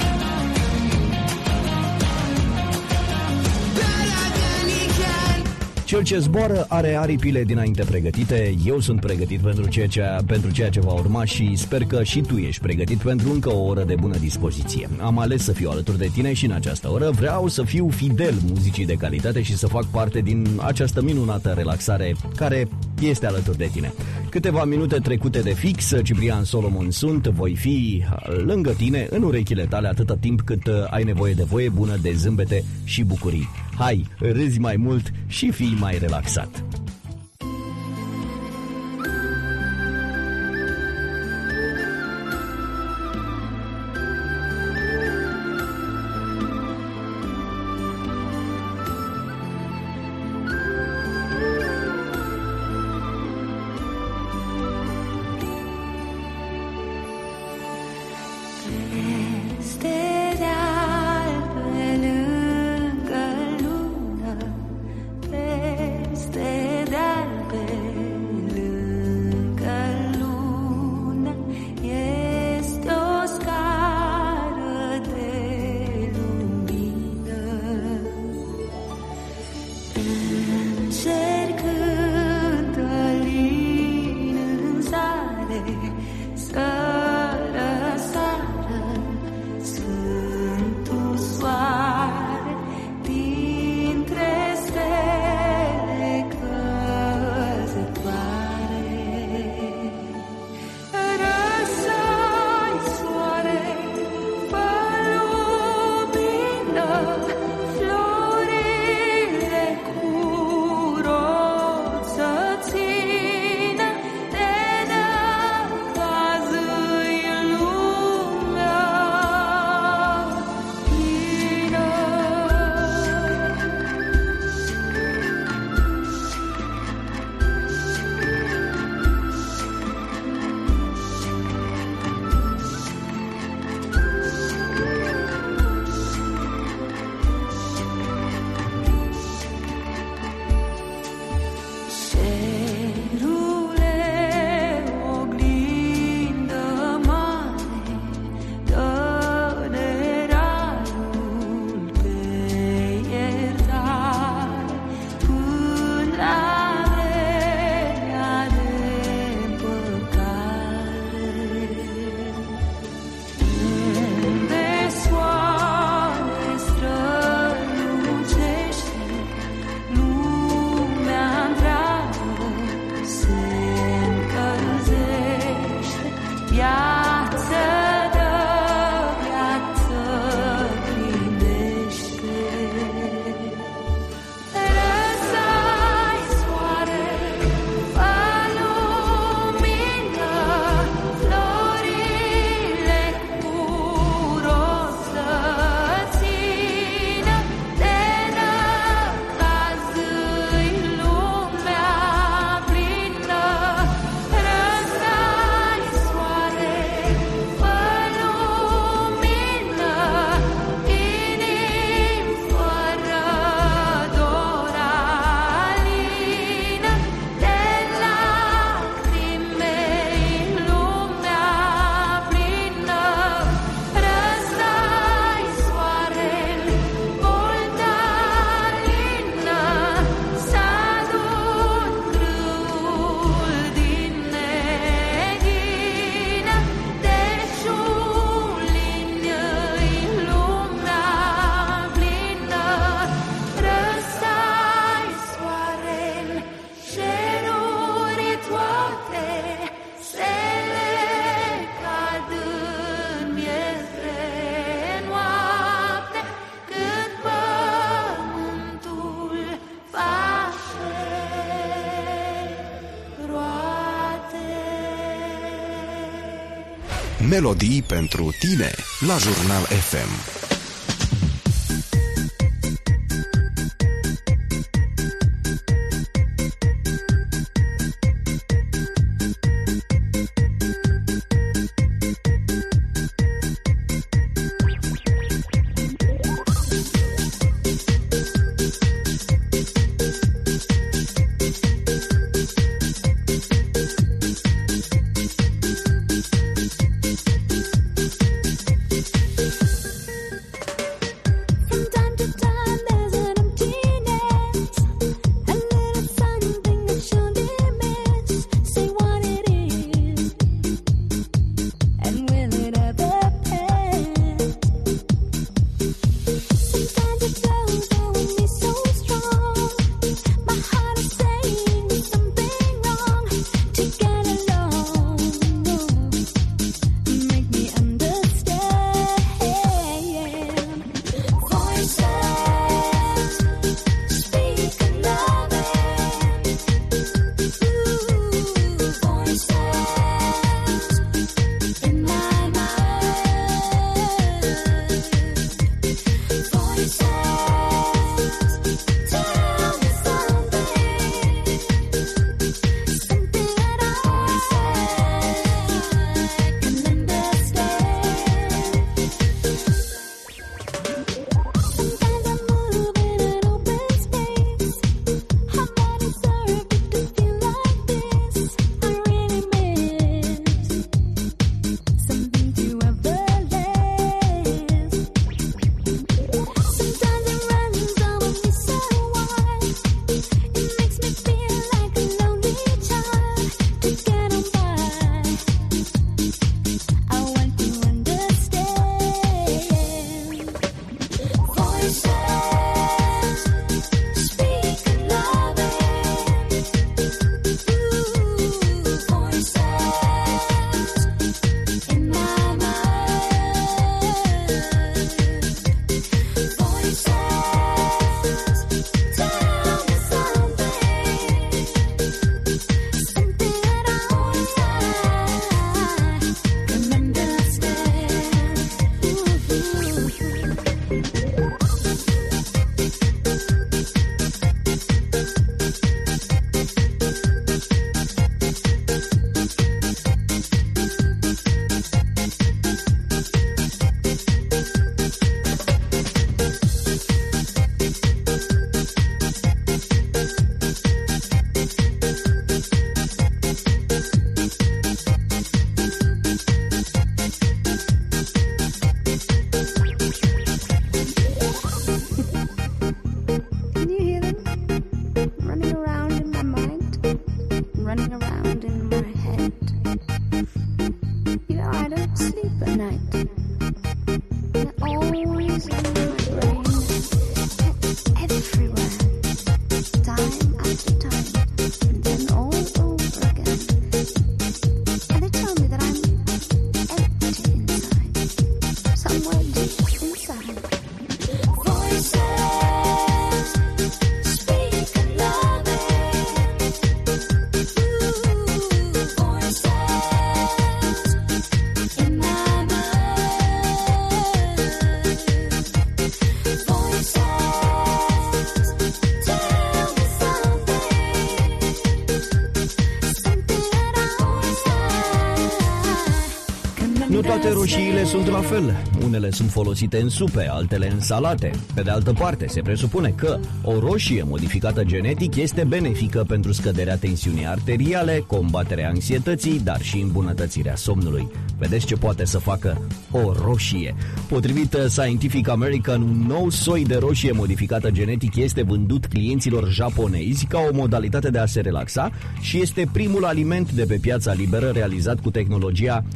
better than he can. Cel ce zboară are aripile dinainte pregătite. Eu sunt pregătit pentru ceea ce, pentru ceea ce va urma și sper că și tu ești pregătit pentru încă o oră de bună dispoziție. Am ales să fiu alături de tine și în această oră vreau să fiu fidel muzicii de calitate și să fac parte din această minunată relaxare care este alături de tine. Câteva minute trecute de fix, Ciprian Solomon sunt, voi fi lângă tine, în urechile tale, atâta timp cât ai nevoie de voie bună, de zâmbete și bucurii. Hai, râzi mai mult și fii mai relaxat. Este de-al pe lângă lună, peste de-al pe lângă lună, este o scară de lumină. Încercând alin în zare, să răsară Sfântul soare dintre stele căzătoare. Răsai, soare, fă lumină, florile cu rod să țină, te dă cazul Melodii pentru tine la Jurnal F M. Nu toate roșiile sunt la fel. Unele sunt folosite în supe, altele în salate. Pe de altă parte, se presupune că o roșie modificată genetic este benefică pentru scăderea tensiunii arteriale, combaterea anxietății, dar și îmbunătățirea somnului. Vedeți ce poate să facă o roșie. Potrivit Scientific American, un nou soi de roșie modificată genetic este vândut clienților japonezi ca o modalitate de a se relaxa și este primul aliment de pe piața liberă realizat cu tehnologia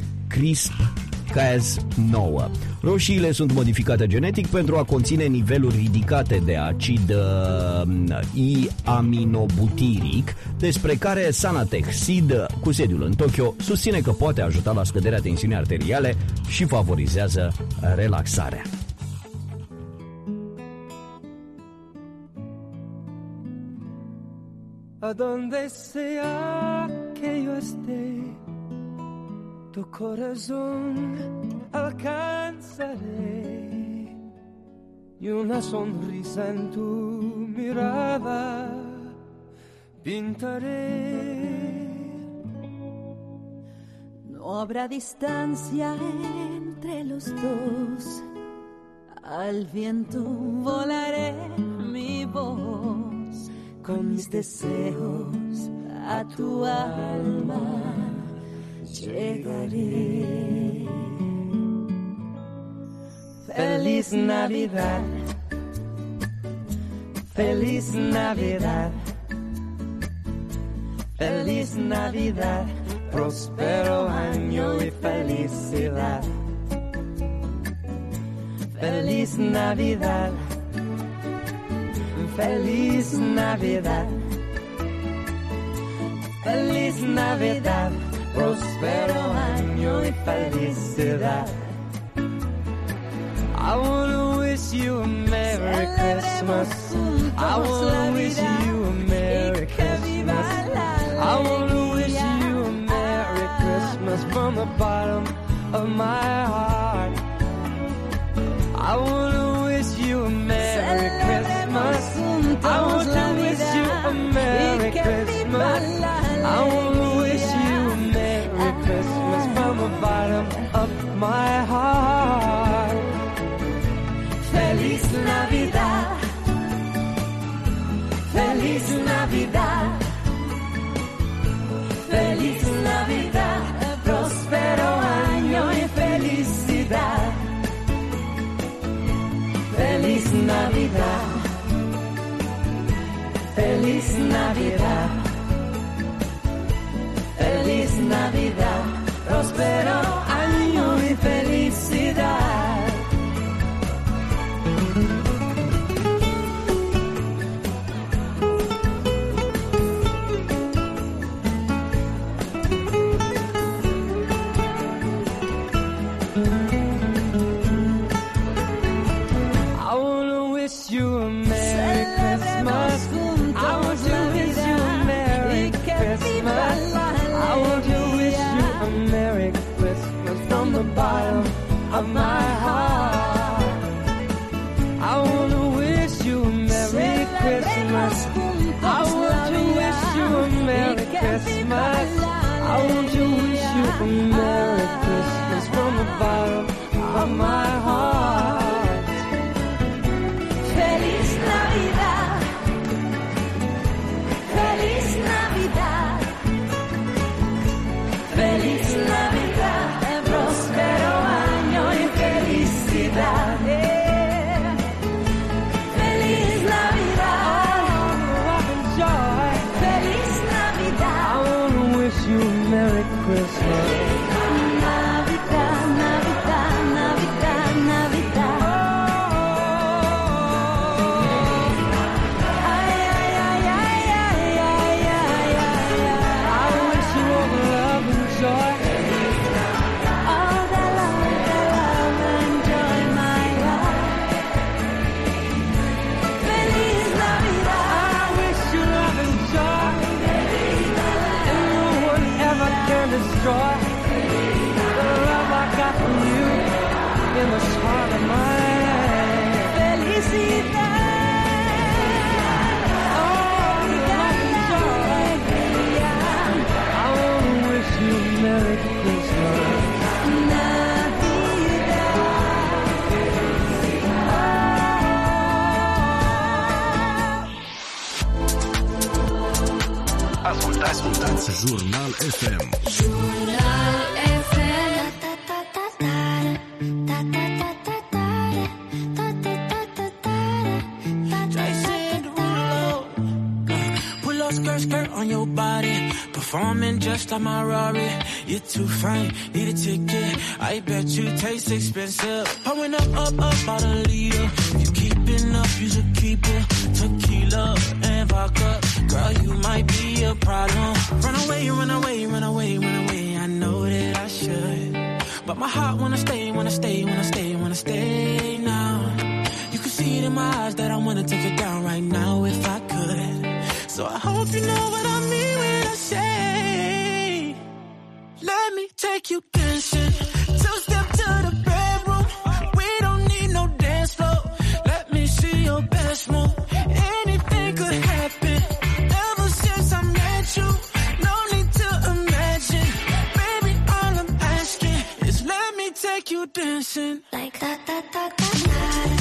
CRISPR-Cas nouă. Roșiile sunt modificate genetic pentru a conține niveluri ridicate de acid uh, I-aminobutiric, despre care Sanatech Seed, cu sediul în Tokyo, susține că poate ajuta la scăderea tensiunii arteriale și favorizează relaxarea. A donde sea que yo esté, tu corazón alcanzaré y una sonrisa en tu mirada pintaré. No habrá distancia entre los dos, al viento volaré mi voz, con mis deseos a tu alma llegaré. Feliz Navidad, feliz Navidad, feliz Navidad, próspero año y felicidad. Feliz Navidad, feliz Navidad, feliz Navidad, próspero año y felicidad. I wanna wish you a Merry Christmas. I wanna wish you a Merry Christmas. I wanna wish you a Merry Christmas from the bottom of my heart. I wanna wish you a Merry Christmas. I want to wish you a Merry Christmas. I wanna wish you a Merry Christmas from the bottom of my heart. Feliz Navidad, feliz Navidad, feliz Navidad, próspero año y felicidad. Feliz Navidad, feliz Navidad, feliz Navidad, próspero año y felicidad. Of my heart, I want to wish you a Merry Christmas. I want to wish you a Merry Christmas. I want to wish you a Merry Christmas from the bottom of my heart. Feliz Navidad, feliz Navidad, feliz Navidad, próspero año y felicidad. Yeah. Feliz Navidad, feliz Navidad. I want to wish you a Merry Christmas. Navidad, Navidad, Navidad, Navidad. Ay, ay, ay, ay, ay, ay, ay, ay, ay. I wish you all the love and joy. All the love, the love and joy, my life. Feliz Navidad. I wish you love and joy. And no one ever can destroy the love I got from you in the heart of my life. Felicidad. Oh, love and joy. I want to wish you a Merry Christmas. Ascultați, ascultați Jurnal F M. Jurnal F M. Jason Derulo. Pull up skirt, skirt on your body. Performing just like my Rari. You're too fine, need a ticket. I bet you taste expensive. Pouring up, up, up, out a leader. If you keeping up, you should keep it. Tequila and vodka. Girl, you might be a problem. Run away, run away, run away, run away. I know that I should. But my heart wanna stay, wanna stay, wanna stay, wanna stay now. You can see it in my eyes that I wanna take it down right now if I could. So I hope you know what I mean when I say, let me take you dancing. Two step to the bedroom. We don't need no dance floor. Let me see your best move. Anything could happen. Ever since I met you, no need to imagine. Baby, all I'm asking is let me take you dancing. Like that, that, that, that, that.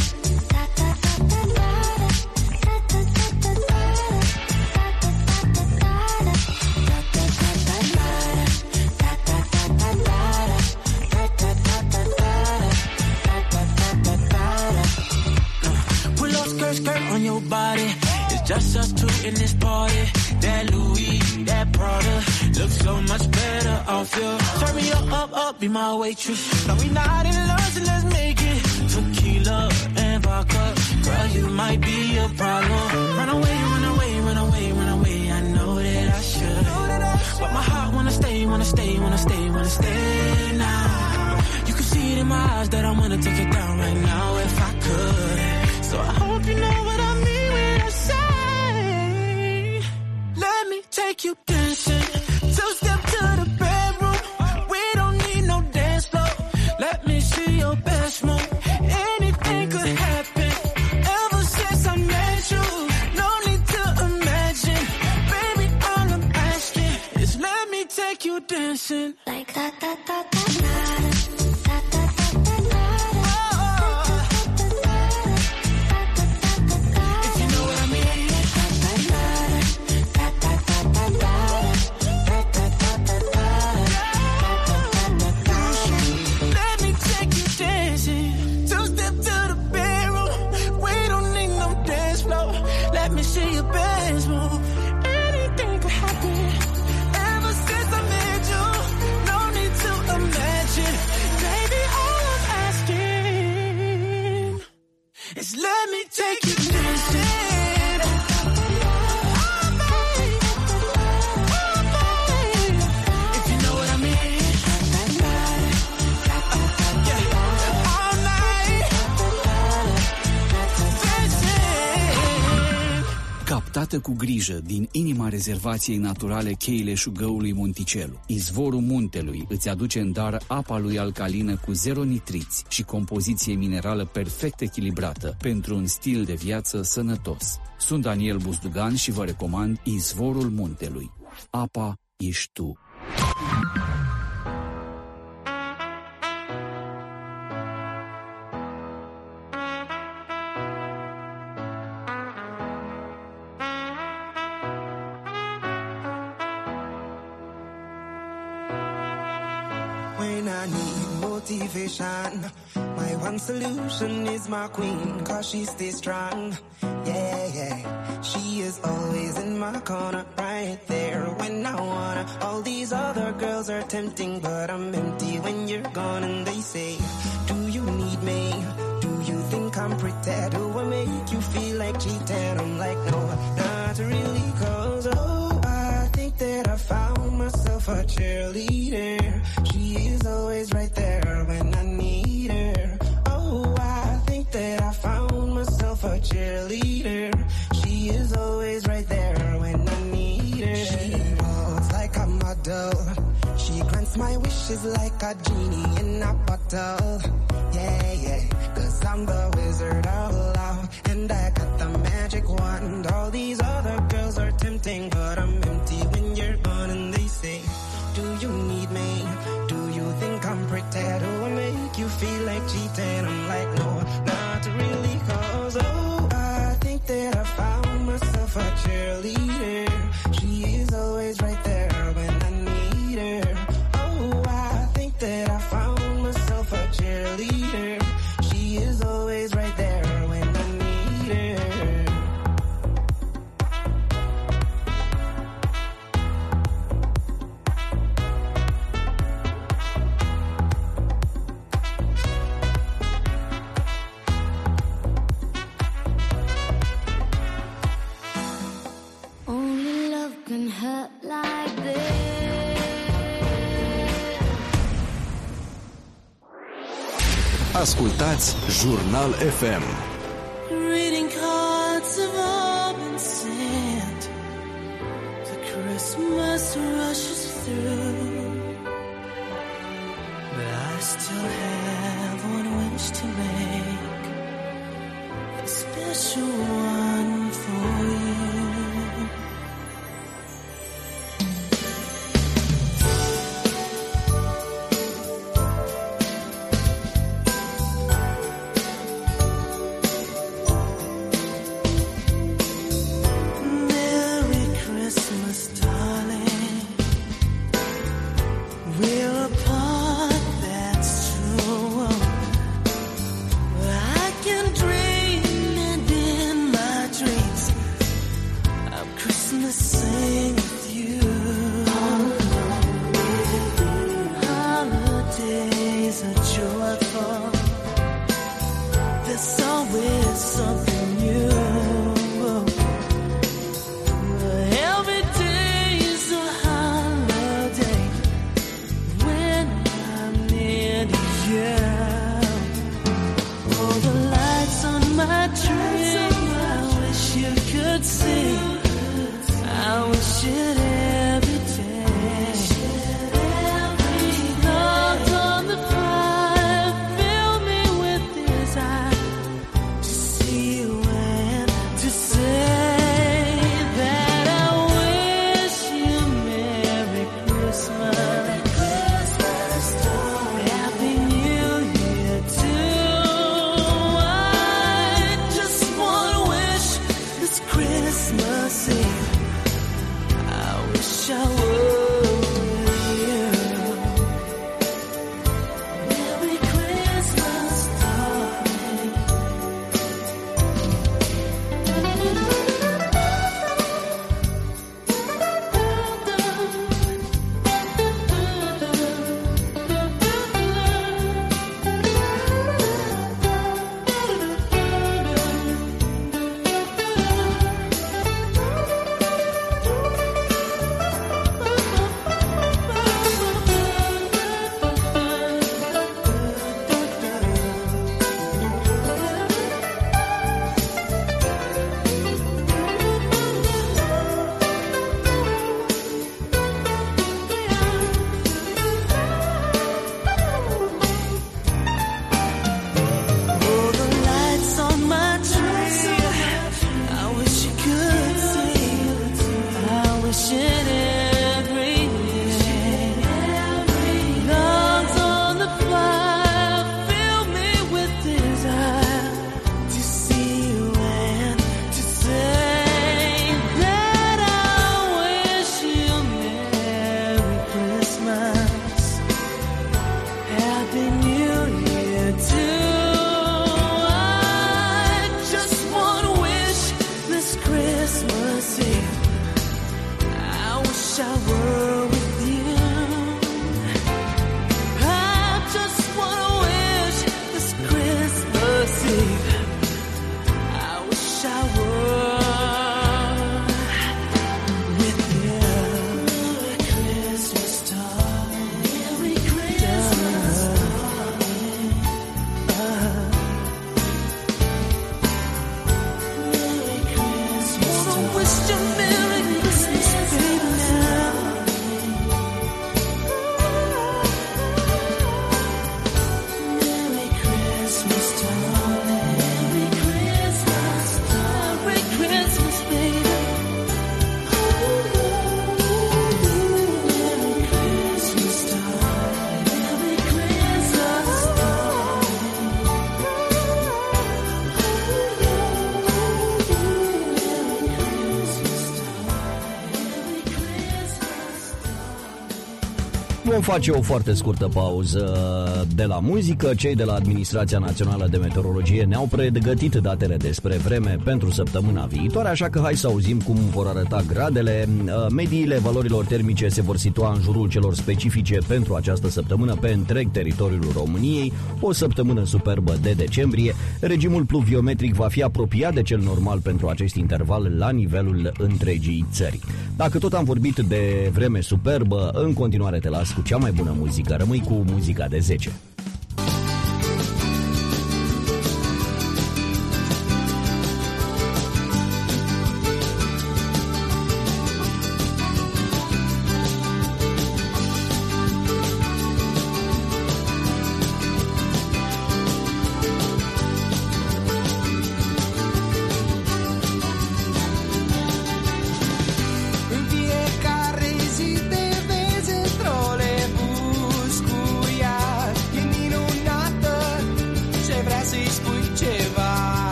Skirt, skirt on your body. It's just us two in this party. That Louis, that Prada looks so much better off you. Turn me up, up, up, be my waitress. No, we not in love, so let's make it tequila and vodka. Girl, you might be a problem. Run away, run away, run away, run away. I know that I should, but my heart wanna stay, wanna stay, wanna stay, wanna stay now. You can see it in my eyes that I wanna take it down right now if I could. So I hope you know what I mean when I say, let me take you dancing. Two step to the bedroom. We don't need no dance floor. Let me see your best move. Anything could happen. Ever since I met you, no need to imagine. Baby, all I'm asking is let me take you dancing. Like that, that, that, that, that. Let me take you dancing. Oh, babe. Oh, babe. If you know what I mean. Yeah. All night. Dancing. Captată cu grijă din inima rezervației naturale cheile șugăului Monticelu, izvorul muntelui îți aduce în dar apa lui alcalină cu zero nitriți și compoziție minerală perfect echilibrată pentru un stil de viață sănătos. Sunt Daniel Buzdugan și vă recomand izvorul muntelui. Apa ești tu. When I need motivation, my one solution is my queen, cause she stays strong. Yeah, yeah. She is always in my corner, right there when I wanna. All these other girls are tempting, but I'm empty when you're gone. And they say, do you need me? Do you think I'm pretty? Do I make you feel like cheating? I'm like, no, not really, cause oh, I think that I found myself a cheerleader. She is always right there when I need her. Oh, I think that I found myself a cheerleader. She is always right there when I need her. She walks like a model. She grants my wishes like a genie in a bottle. Yeah, yeah, cause I'm the wizard of love, and I got the magic wand. All these other girls are tempting, but I'm empty when you're gone. And they say, do you need me? Do you think I'm pretty? Do I make you feel like cheating? I'm like, no, not really, cause oh, I think that I found myself a cheerleader. She is always right there when I need her. Oh, I think that I found myself a cheerleader. She is always right there when I need her. Only love can hurt like this. Ascultați Jurnal F M. Reading cards have all been sent. The Christmas rushes through. I still have one wish to make, a special one for you. Merry Christmas, darling. We're apart, that's true. I can dream, and in my dreams, I'm Christmasing with you. Holidays are joyful. There's always something new. Every day's a holiday when I'm near to you. Oh, the lights on my tree, I wish you could see. I wish it every day. Love on the fire, fill me with desire to see you and to say that I wish you Merry Christmas. Happy New Year too. I just wanna wish this Christmas Eve, I wish I were with you. Merry Christmas, darling. Oh, the lights on my tree, I wish you could see. I wish it every day. Love's on the fire, fill me with desire to see you and to say that I wish you Merry Christmas. Happy New Year too. I just wanna wish this Christmas Eve, I wish I were with you. I just wanna wish this Christmas Eve, I wish I were with you. Merry Christmas, darling. Merry Christmas, darling. Merry Christmas. Wanna wish you Merry Christmas, baby, now. Merry Christmas, darling. Merry Christmas, darling. Merry Christmas, baby. Merry Christmas, darling. Merry Christmas, Vom face o foarte scurtă pauză de la muzică. Cei de la Administrația Națională de Meteorologie ne-au pregătit datele despre vreme pentru săptămâna viitoare, așa că hai să auzim cum vor arăta gradele. Mediile valorilor termice se vor situa în jurul celor specifice pentru această săptămână pe întreg teritoriul României, o săptămână superbă de decembrie. Regimul pluviometric va fi apropiat de cel normal pentru acest interval la nivelul întregii țări. Dacă tot am vorbit de vreme superbă, în continuare te las cu cea mai bună muzică. Rămâi cu muzica de zece.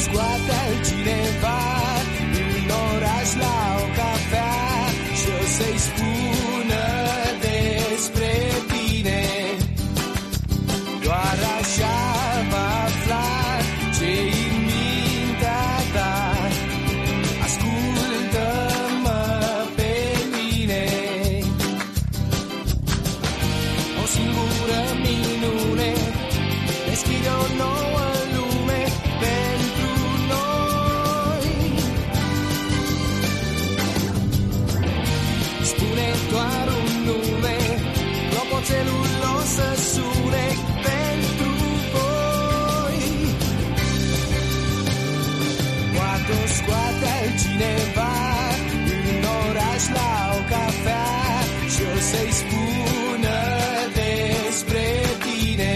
scoate altcineva în oraș la o cafea și o să-i spună despre tine. Doar așa va afla ce-i în mintea ta. Ascultă-mă pe mine. O singură minune deschide o nouă lume pentru noi. Spune doar un nume, clopoțelul o să sune pentru voi. Poate o scoate altcineva în oraș la o cafea și o să-i spună despre tine.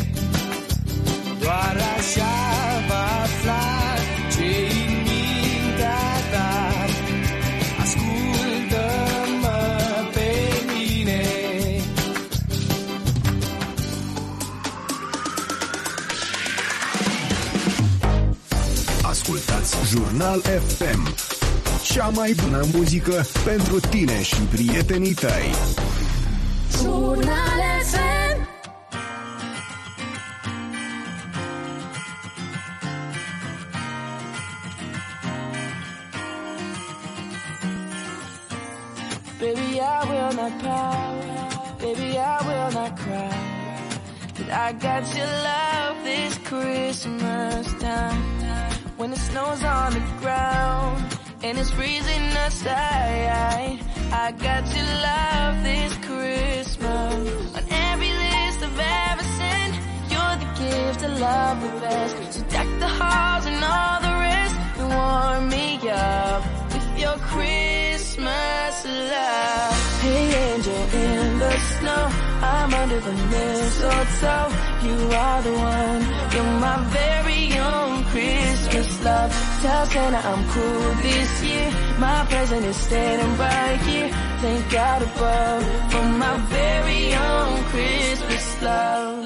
Doar așa va afla ce-i în mintea ta. Ascultă-mă pe mine. Ascultați Jurnal F M, cea mai bună muzică pentru tine și prietenii tăi. Jurnal F M. Baby, I will not pout. Baby, I will not cry. But I got your love this Christmas time. When the snow's on the ground and it's freezing outside, I got your love this Christmas. On every list I've ever sent, you're the gift I love the best. So deck the halls and all the rest and warm me up with your Christmas love. Hey angel in the snow, I'm under the mistletoe. You are the one, you're my very own Christmas love. Tell Santa I'm cool this year, my present is standing right here. Thank God above for my very own Christmas love.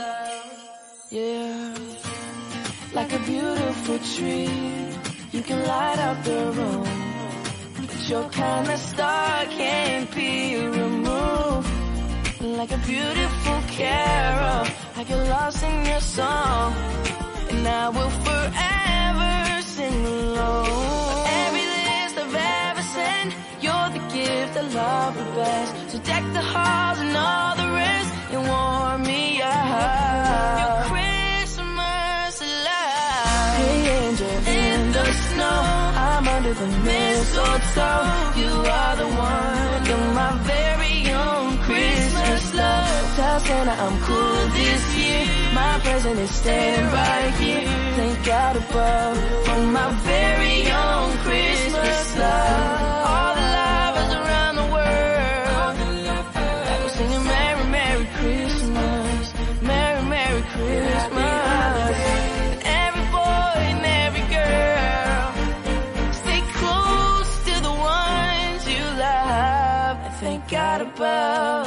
Yeah, like a beautiful tree, you can light up the room. Your kind of star can't be removed. Like a beautiful carol, I get lost in your song, and I will forever sing along. Every list I've ever sent, you're the gift I love the best. So deck the halls and all the rest and warm me up. Your Christmas love. Hey angel in the snow, I'm under the mistletoe. You are the one, you're my very own Christmas love. Tell Santa I'm cool this year, my present is standing right here. Thank God above for my very own Christmas love. All the lovers around the world, we're singing Merry, Merry Christmas, Merry, Merry Christmas. Every boy and every girl, stay close to the ones you love. And thank God above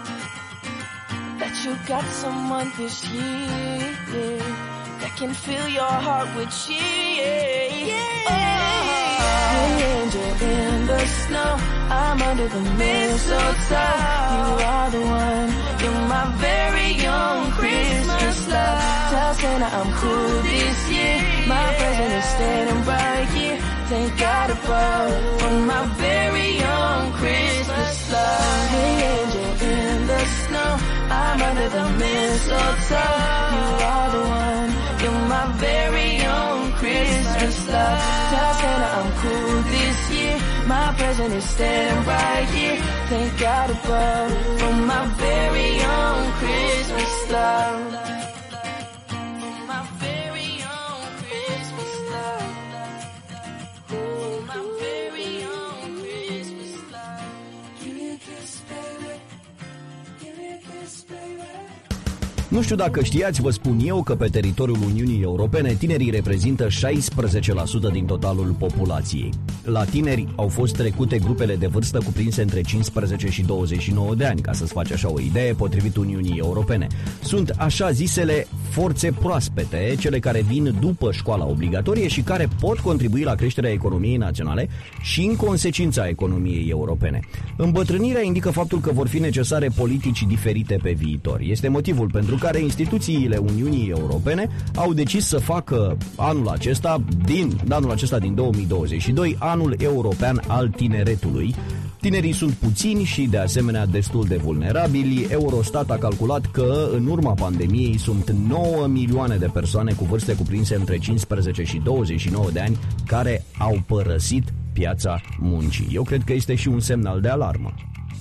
that you got someone this year, yeah, that can fill your heart with cheer. Yeah. Oh. Hey angel in the snow, I'm under the mistletoe. You are the one, you're my very own Christmas love. Tell Santa I'm cool this year, my present is standing right here. Thank God above for my very own Christmas love. Hey angel in the snow, I'm under the mistletoe. You are the one, you're my very own Christmas love. Tell Santa I'm cool this year, my present is standing right here. Thank God above for my very own Christmas love. For my very own Christmas love. For my very own Christmas love. Give me a kiss, baby. Give me a kiss, baby. Nu știu dacă știați, vă spun eu că pe teritoriul Uniunii Europene tinerii reprezintă șaisprezece la sută din totalul populației. La tineri au fost trecute grupele de vârstă cuprinse între cincisprezece și douăzeci și nouă de ani, ca să-ți faci așa o idee, potrivit Uniunii Europene. Sunt așa zisele forțe proaspete, cele care vin după școala obligatorie și care pot contribui la creșterea economiei naționale și în consecința economiei europene. Îmbătrânirea indică faptul că vor fi necesare politici diferite pe viitor. Este motivul pentru care instituțiile Uniunii Europene au decis să facă anul acesta, din anul acesta din două mii douăzeci și doi, anul european al tineretului. Tinerii sunt puțini și de asemenea destul de vulnerabili. Eurostat a calculat că în urma pandemiei sunt nouă milioane de persoane cu vârste cuprinse între cincisprezece și douăzeci și nouă de ani care au părăsit piața muncii. Eu cred că este și un semnal de alarmă.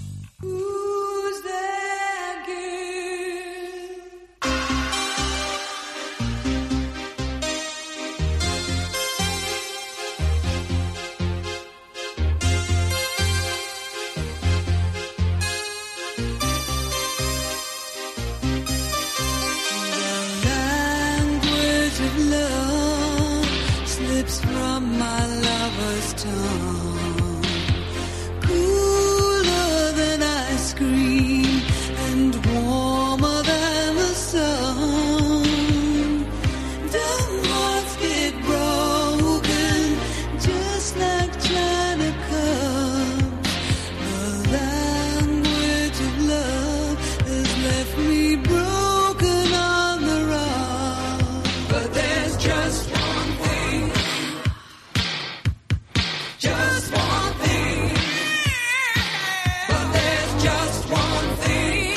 From my lover's tongue, cooler than ice cream and warmer than the sun. Dumb hearts get broken just like China cups. The language of love has left me broken on the rug. But there's just one thing. Just one thing, but there's just one thing,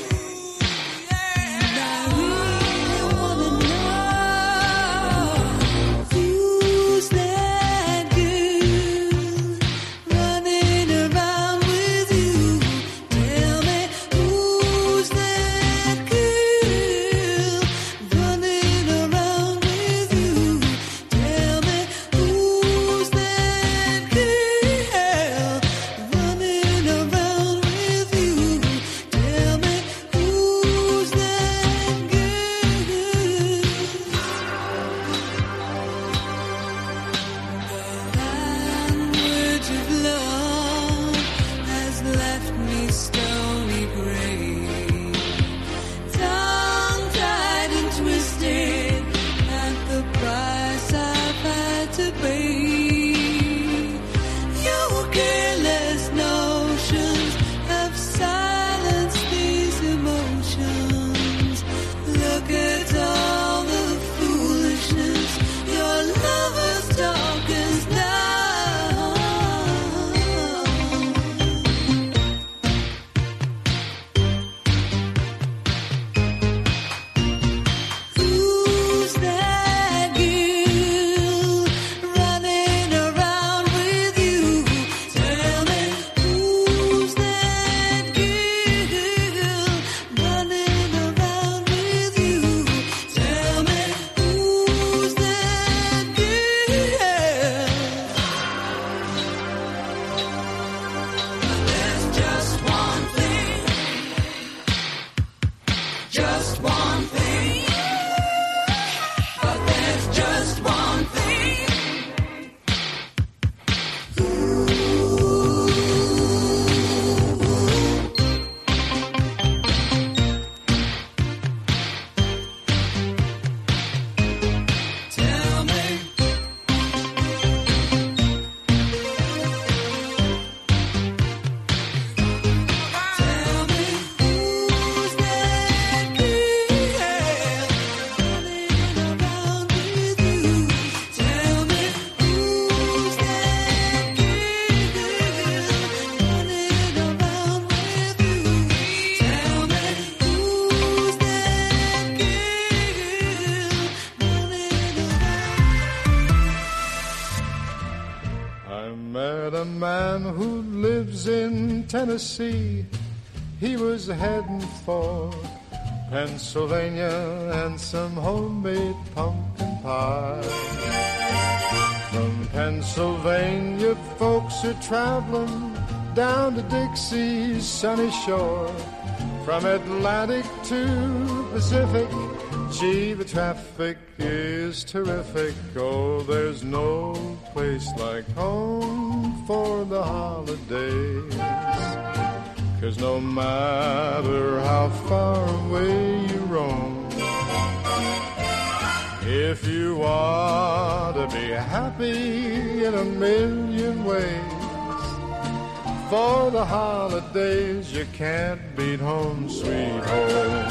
and I really wanna know who's that girl running around with you. Tell me who's that girl running around with you. Tell me who's that. Tennessee, he was heading for Pennsylvania and some homemade pumpkin pie. From Pennsylvania, folks are traveling down to Dixie's sunny shore From Atlantic to Pacific, gee, the traffic is terrific. Oh, there's no place like home for the holidays. 'Cause no matter how far away you roam, if you want to be happy in a million ways, for the holidays you can't beat home, sweet home.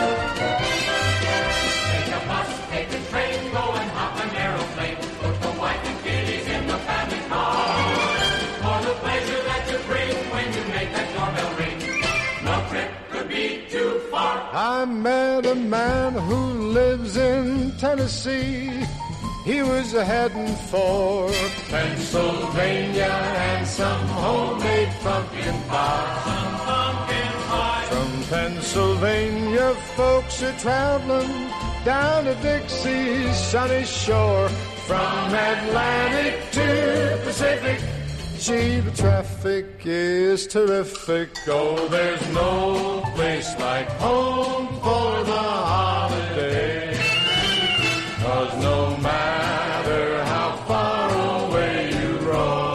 Take a bus, take a train, go and hop an aeroplane. Put the wife and kiddies in the family car. For the pleasure that you bring when you make that doorbell ring, no trip could be too far. I met a man who lives in Tennessee. He was heading for Pennsylvania and some homemade pumpkin pie. Some pumpkin pie. From Pennsylvania, folks are traveling down to Dixie's sunny shore. From Atlantic to Pacific, gee, the traffic is terrific. Oh, there's no place like home for the holiday. 'Cause no matter how far away you roam,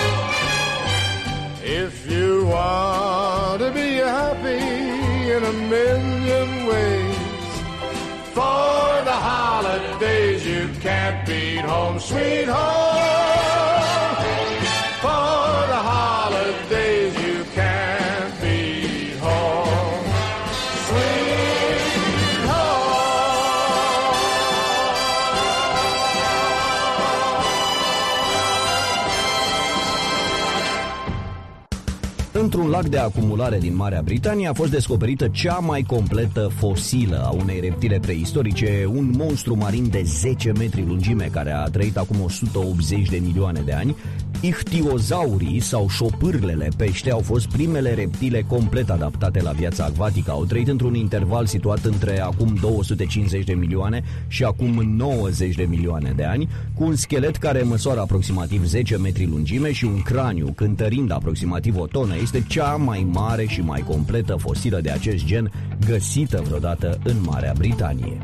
if you want to be happy in a million ways, for the holidays you can't beat home, sweet home. For the holidays you can't beat home, sweet home. Într-un lac de acumulare din Marea Britanie a fost descoperită cea mai completă fosilă a unei reptile preistorice, un monstru marin de zece metri lungime care a trăit acum o sută optzeci de milioane de ani. Ichtiozaurii sau șopârlele pește au fost primele reptile complet adaptate la viața acvatică. Au trăit într-un interval situat între acum două sute cincizeci de milioane și acum nouăzeci de milioane de ani, cu un schelet care măsoară aproximativ zece metri lungime și un craniu cântărind aproximativ o tonă. Este cea mai mare și mai completă fosilă de acest gen găsită vreodată în Marea Britanie.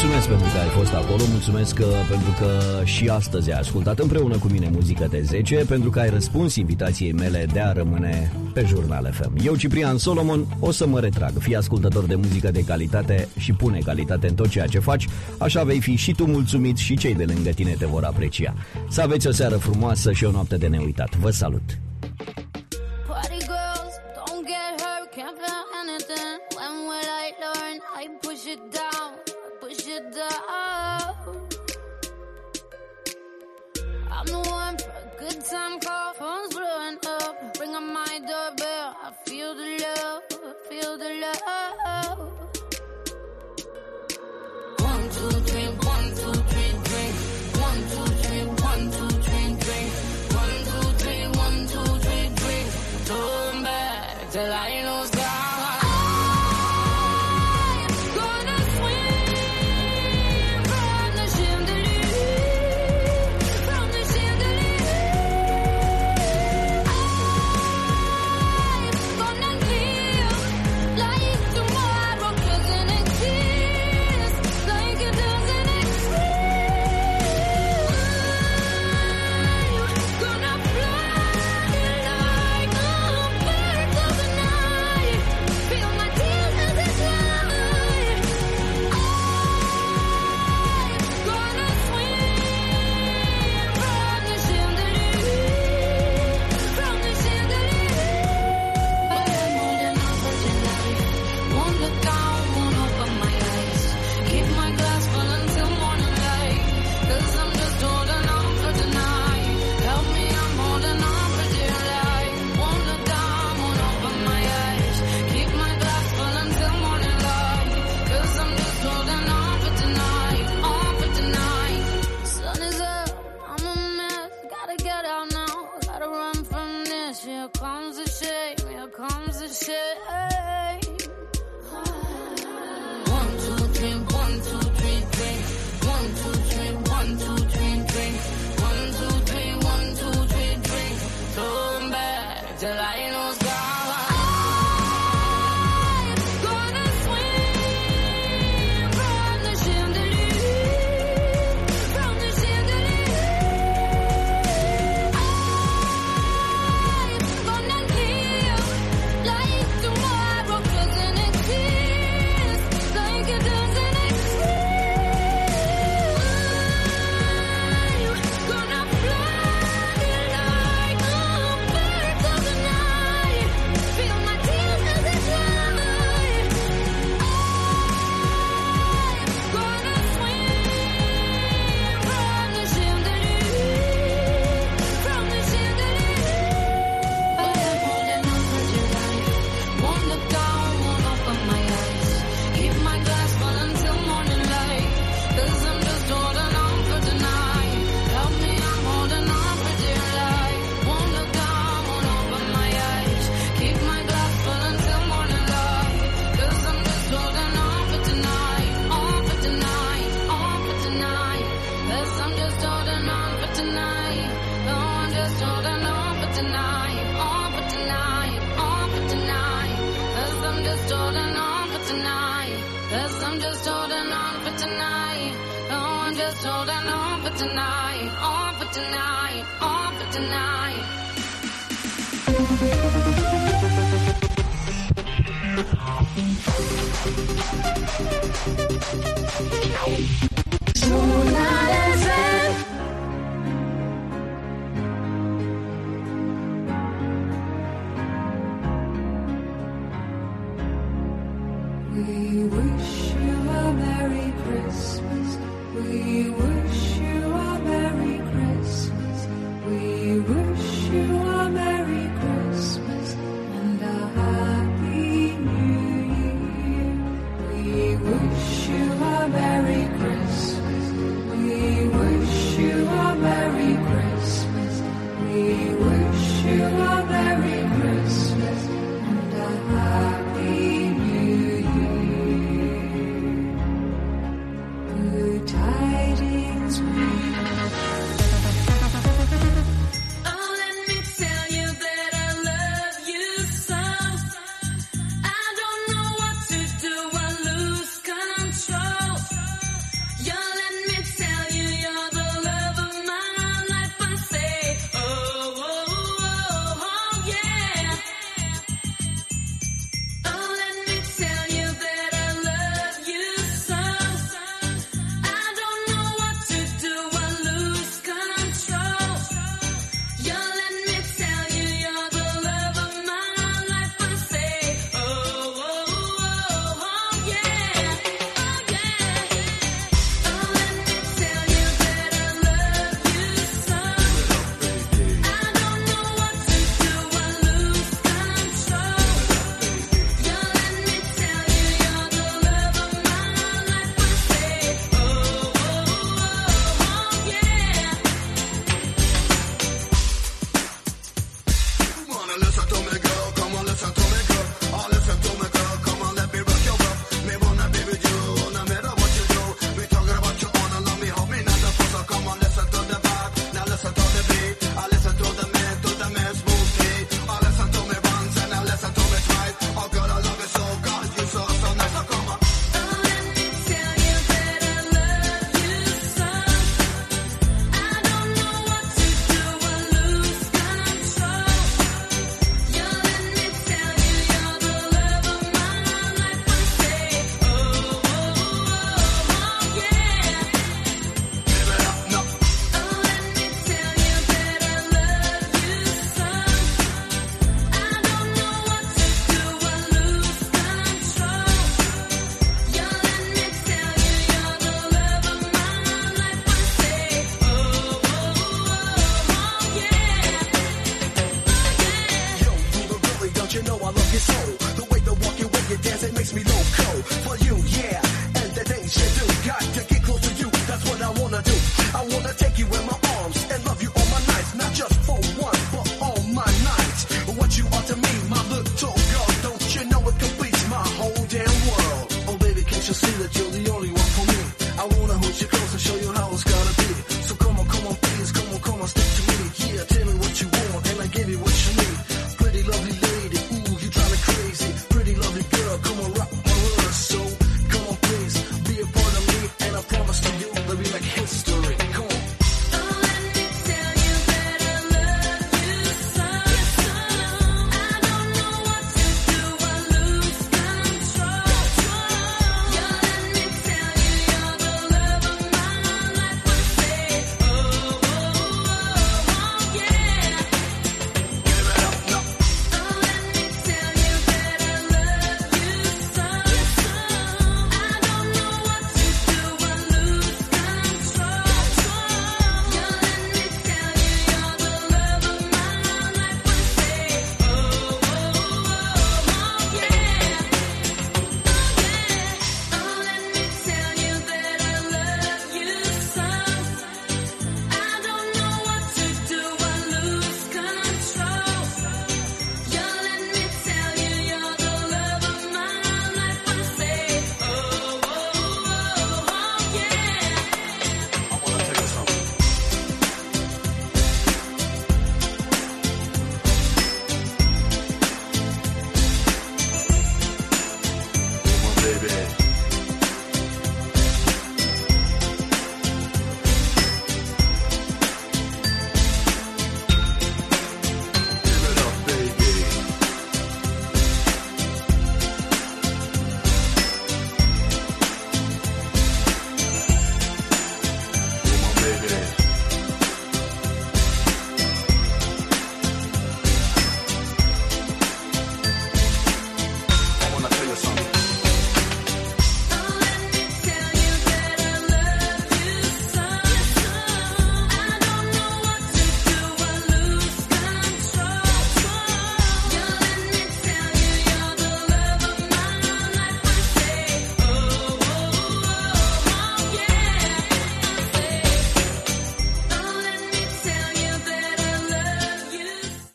Mulțumesc pentru că ai fost acolo, mulțumesc că, pentru că și astăzi ai ascultat împreună cu mine muzică de zece, pentru că ai răspuns invitației mele de a rămâne pe Jurnal F M. Eu, Ciprian Solomon, o să mă retrag. Fii ascultător de muzică de calitate și pune calitate în tot ceea ce faci, așa vei fi și tu mulțumit și cei de lângă tine te vor aprecia. Să aveți o seară frumoasă și o noapte de neuitat. Vă salut! Party girls, don't get hurt, can't feel anything. When will I learn? I push it down, push it down. I'm the one for a good time call, phone's blowing up. Bring on my doorbell, I feel the love, feel the love. One, two, three, one, two, three, drink. One, two, three, one, two, three, drink. One, two, three, one, two, three, drink. Turn back till I lose God. We wish you a Merry Christmas. We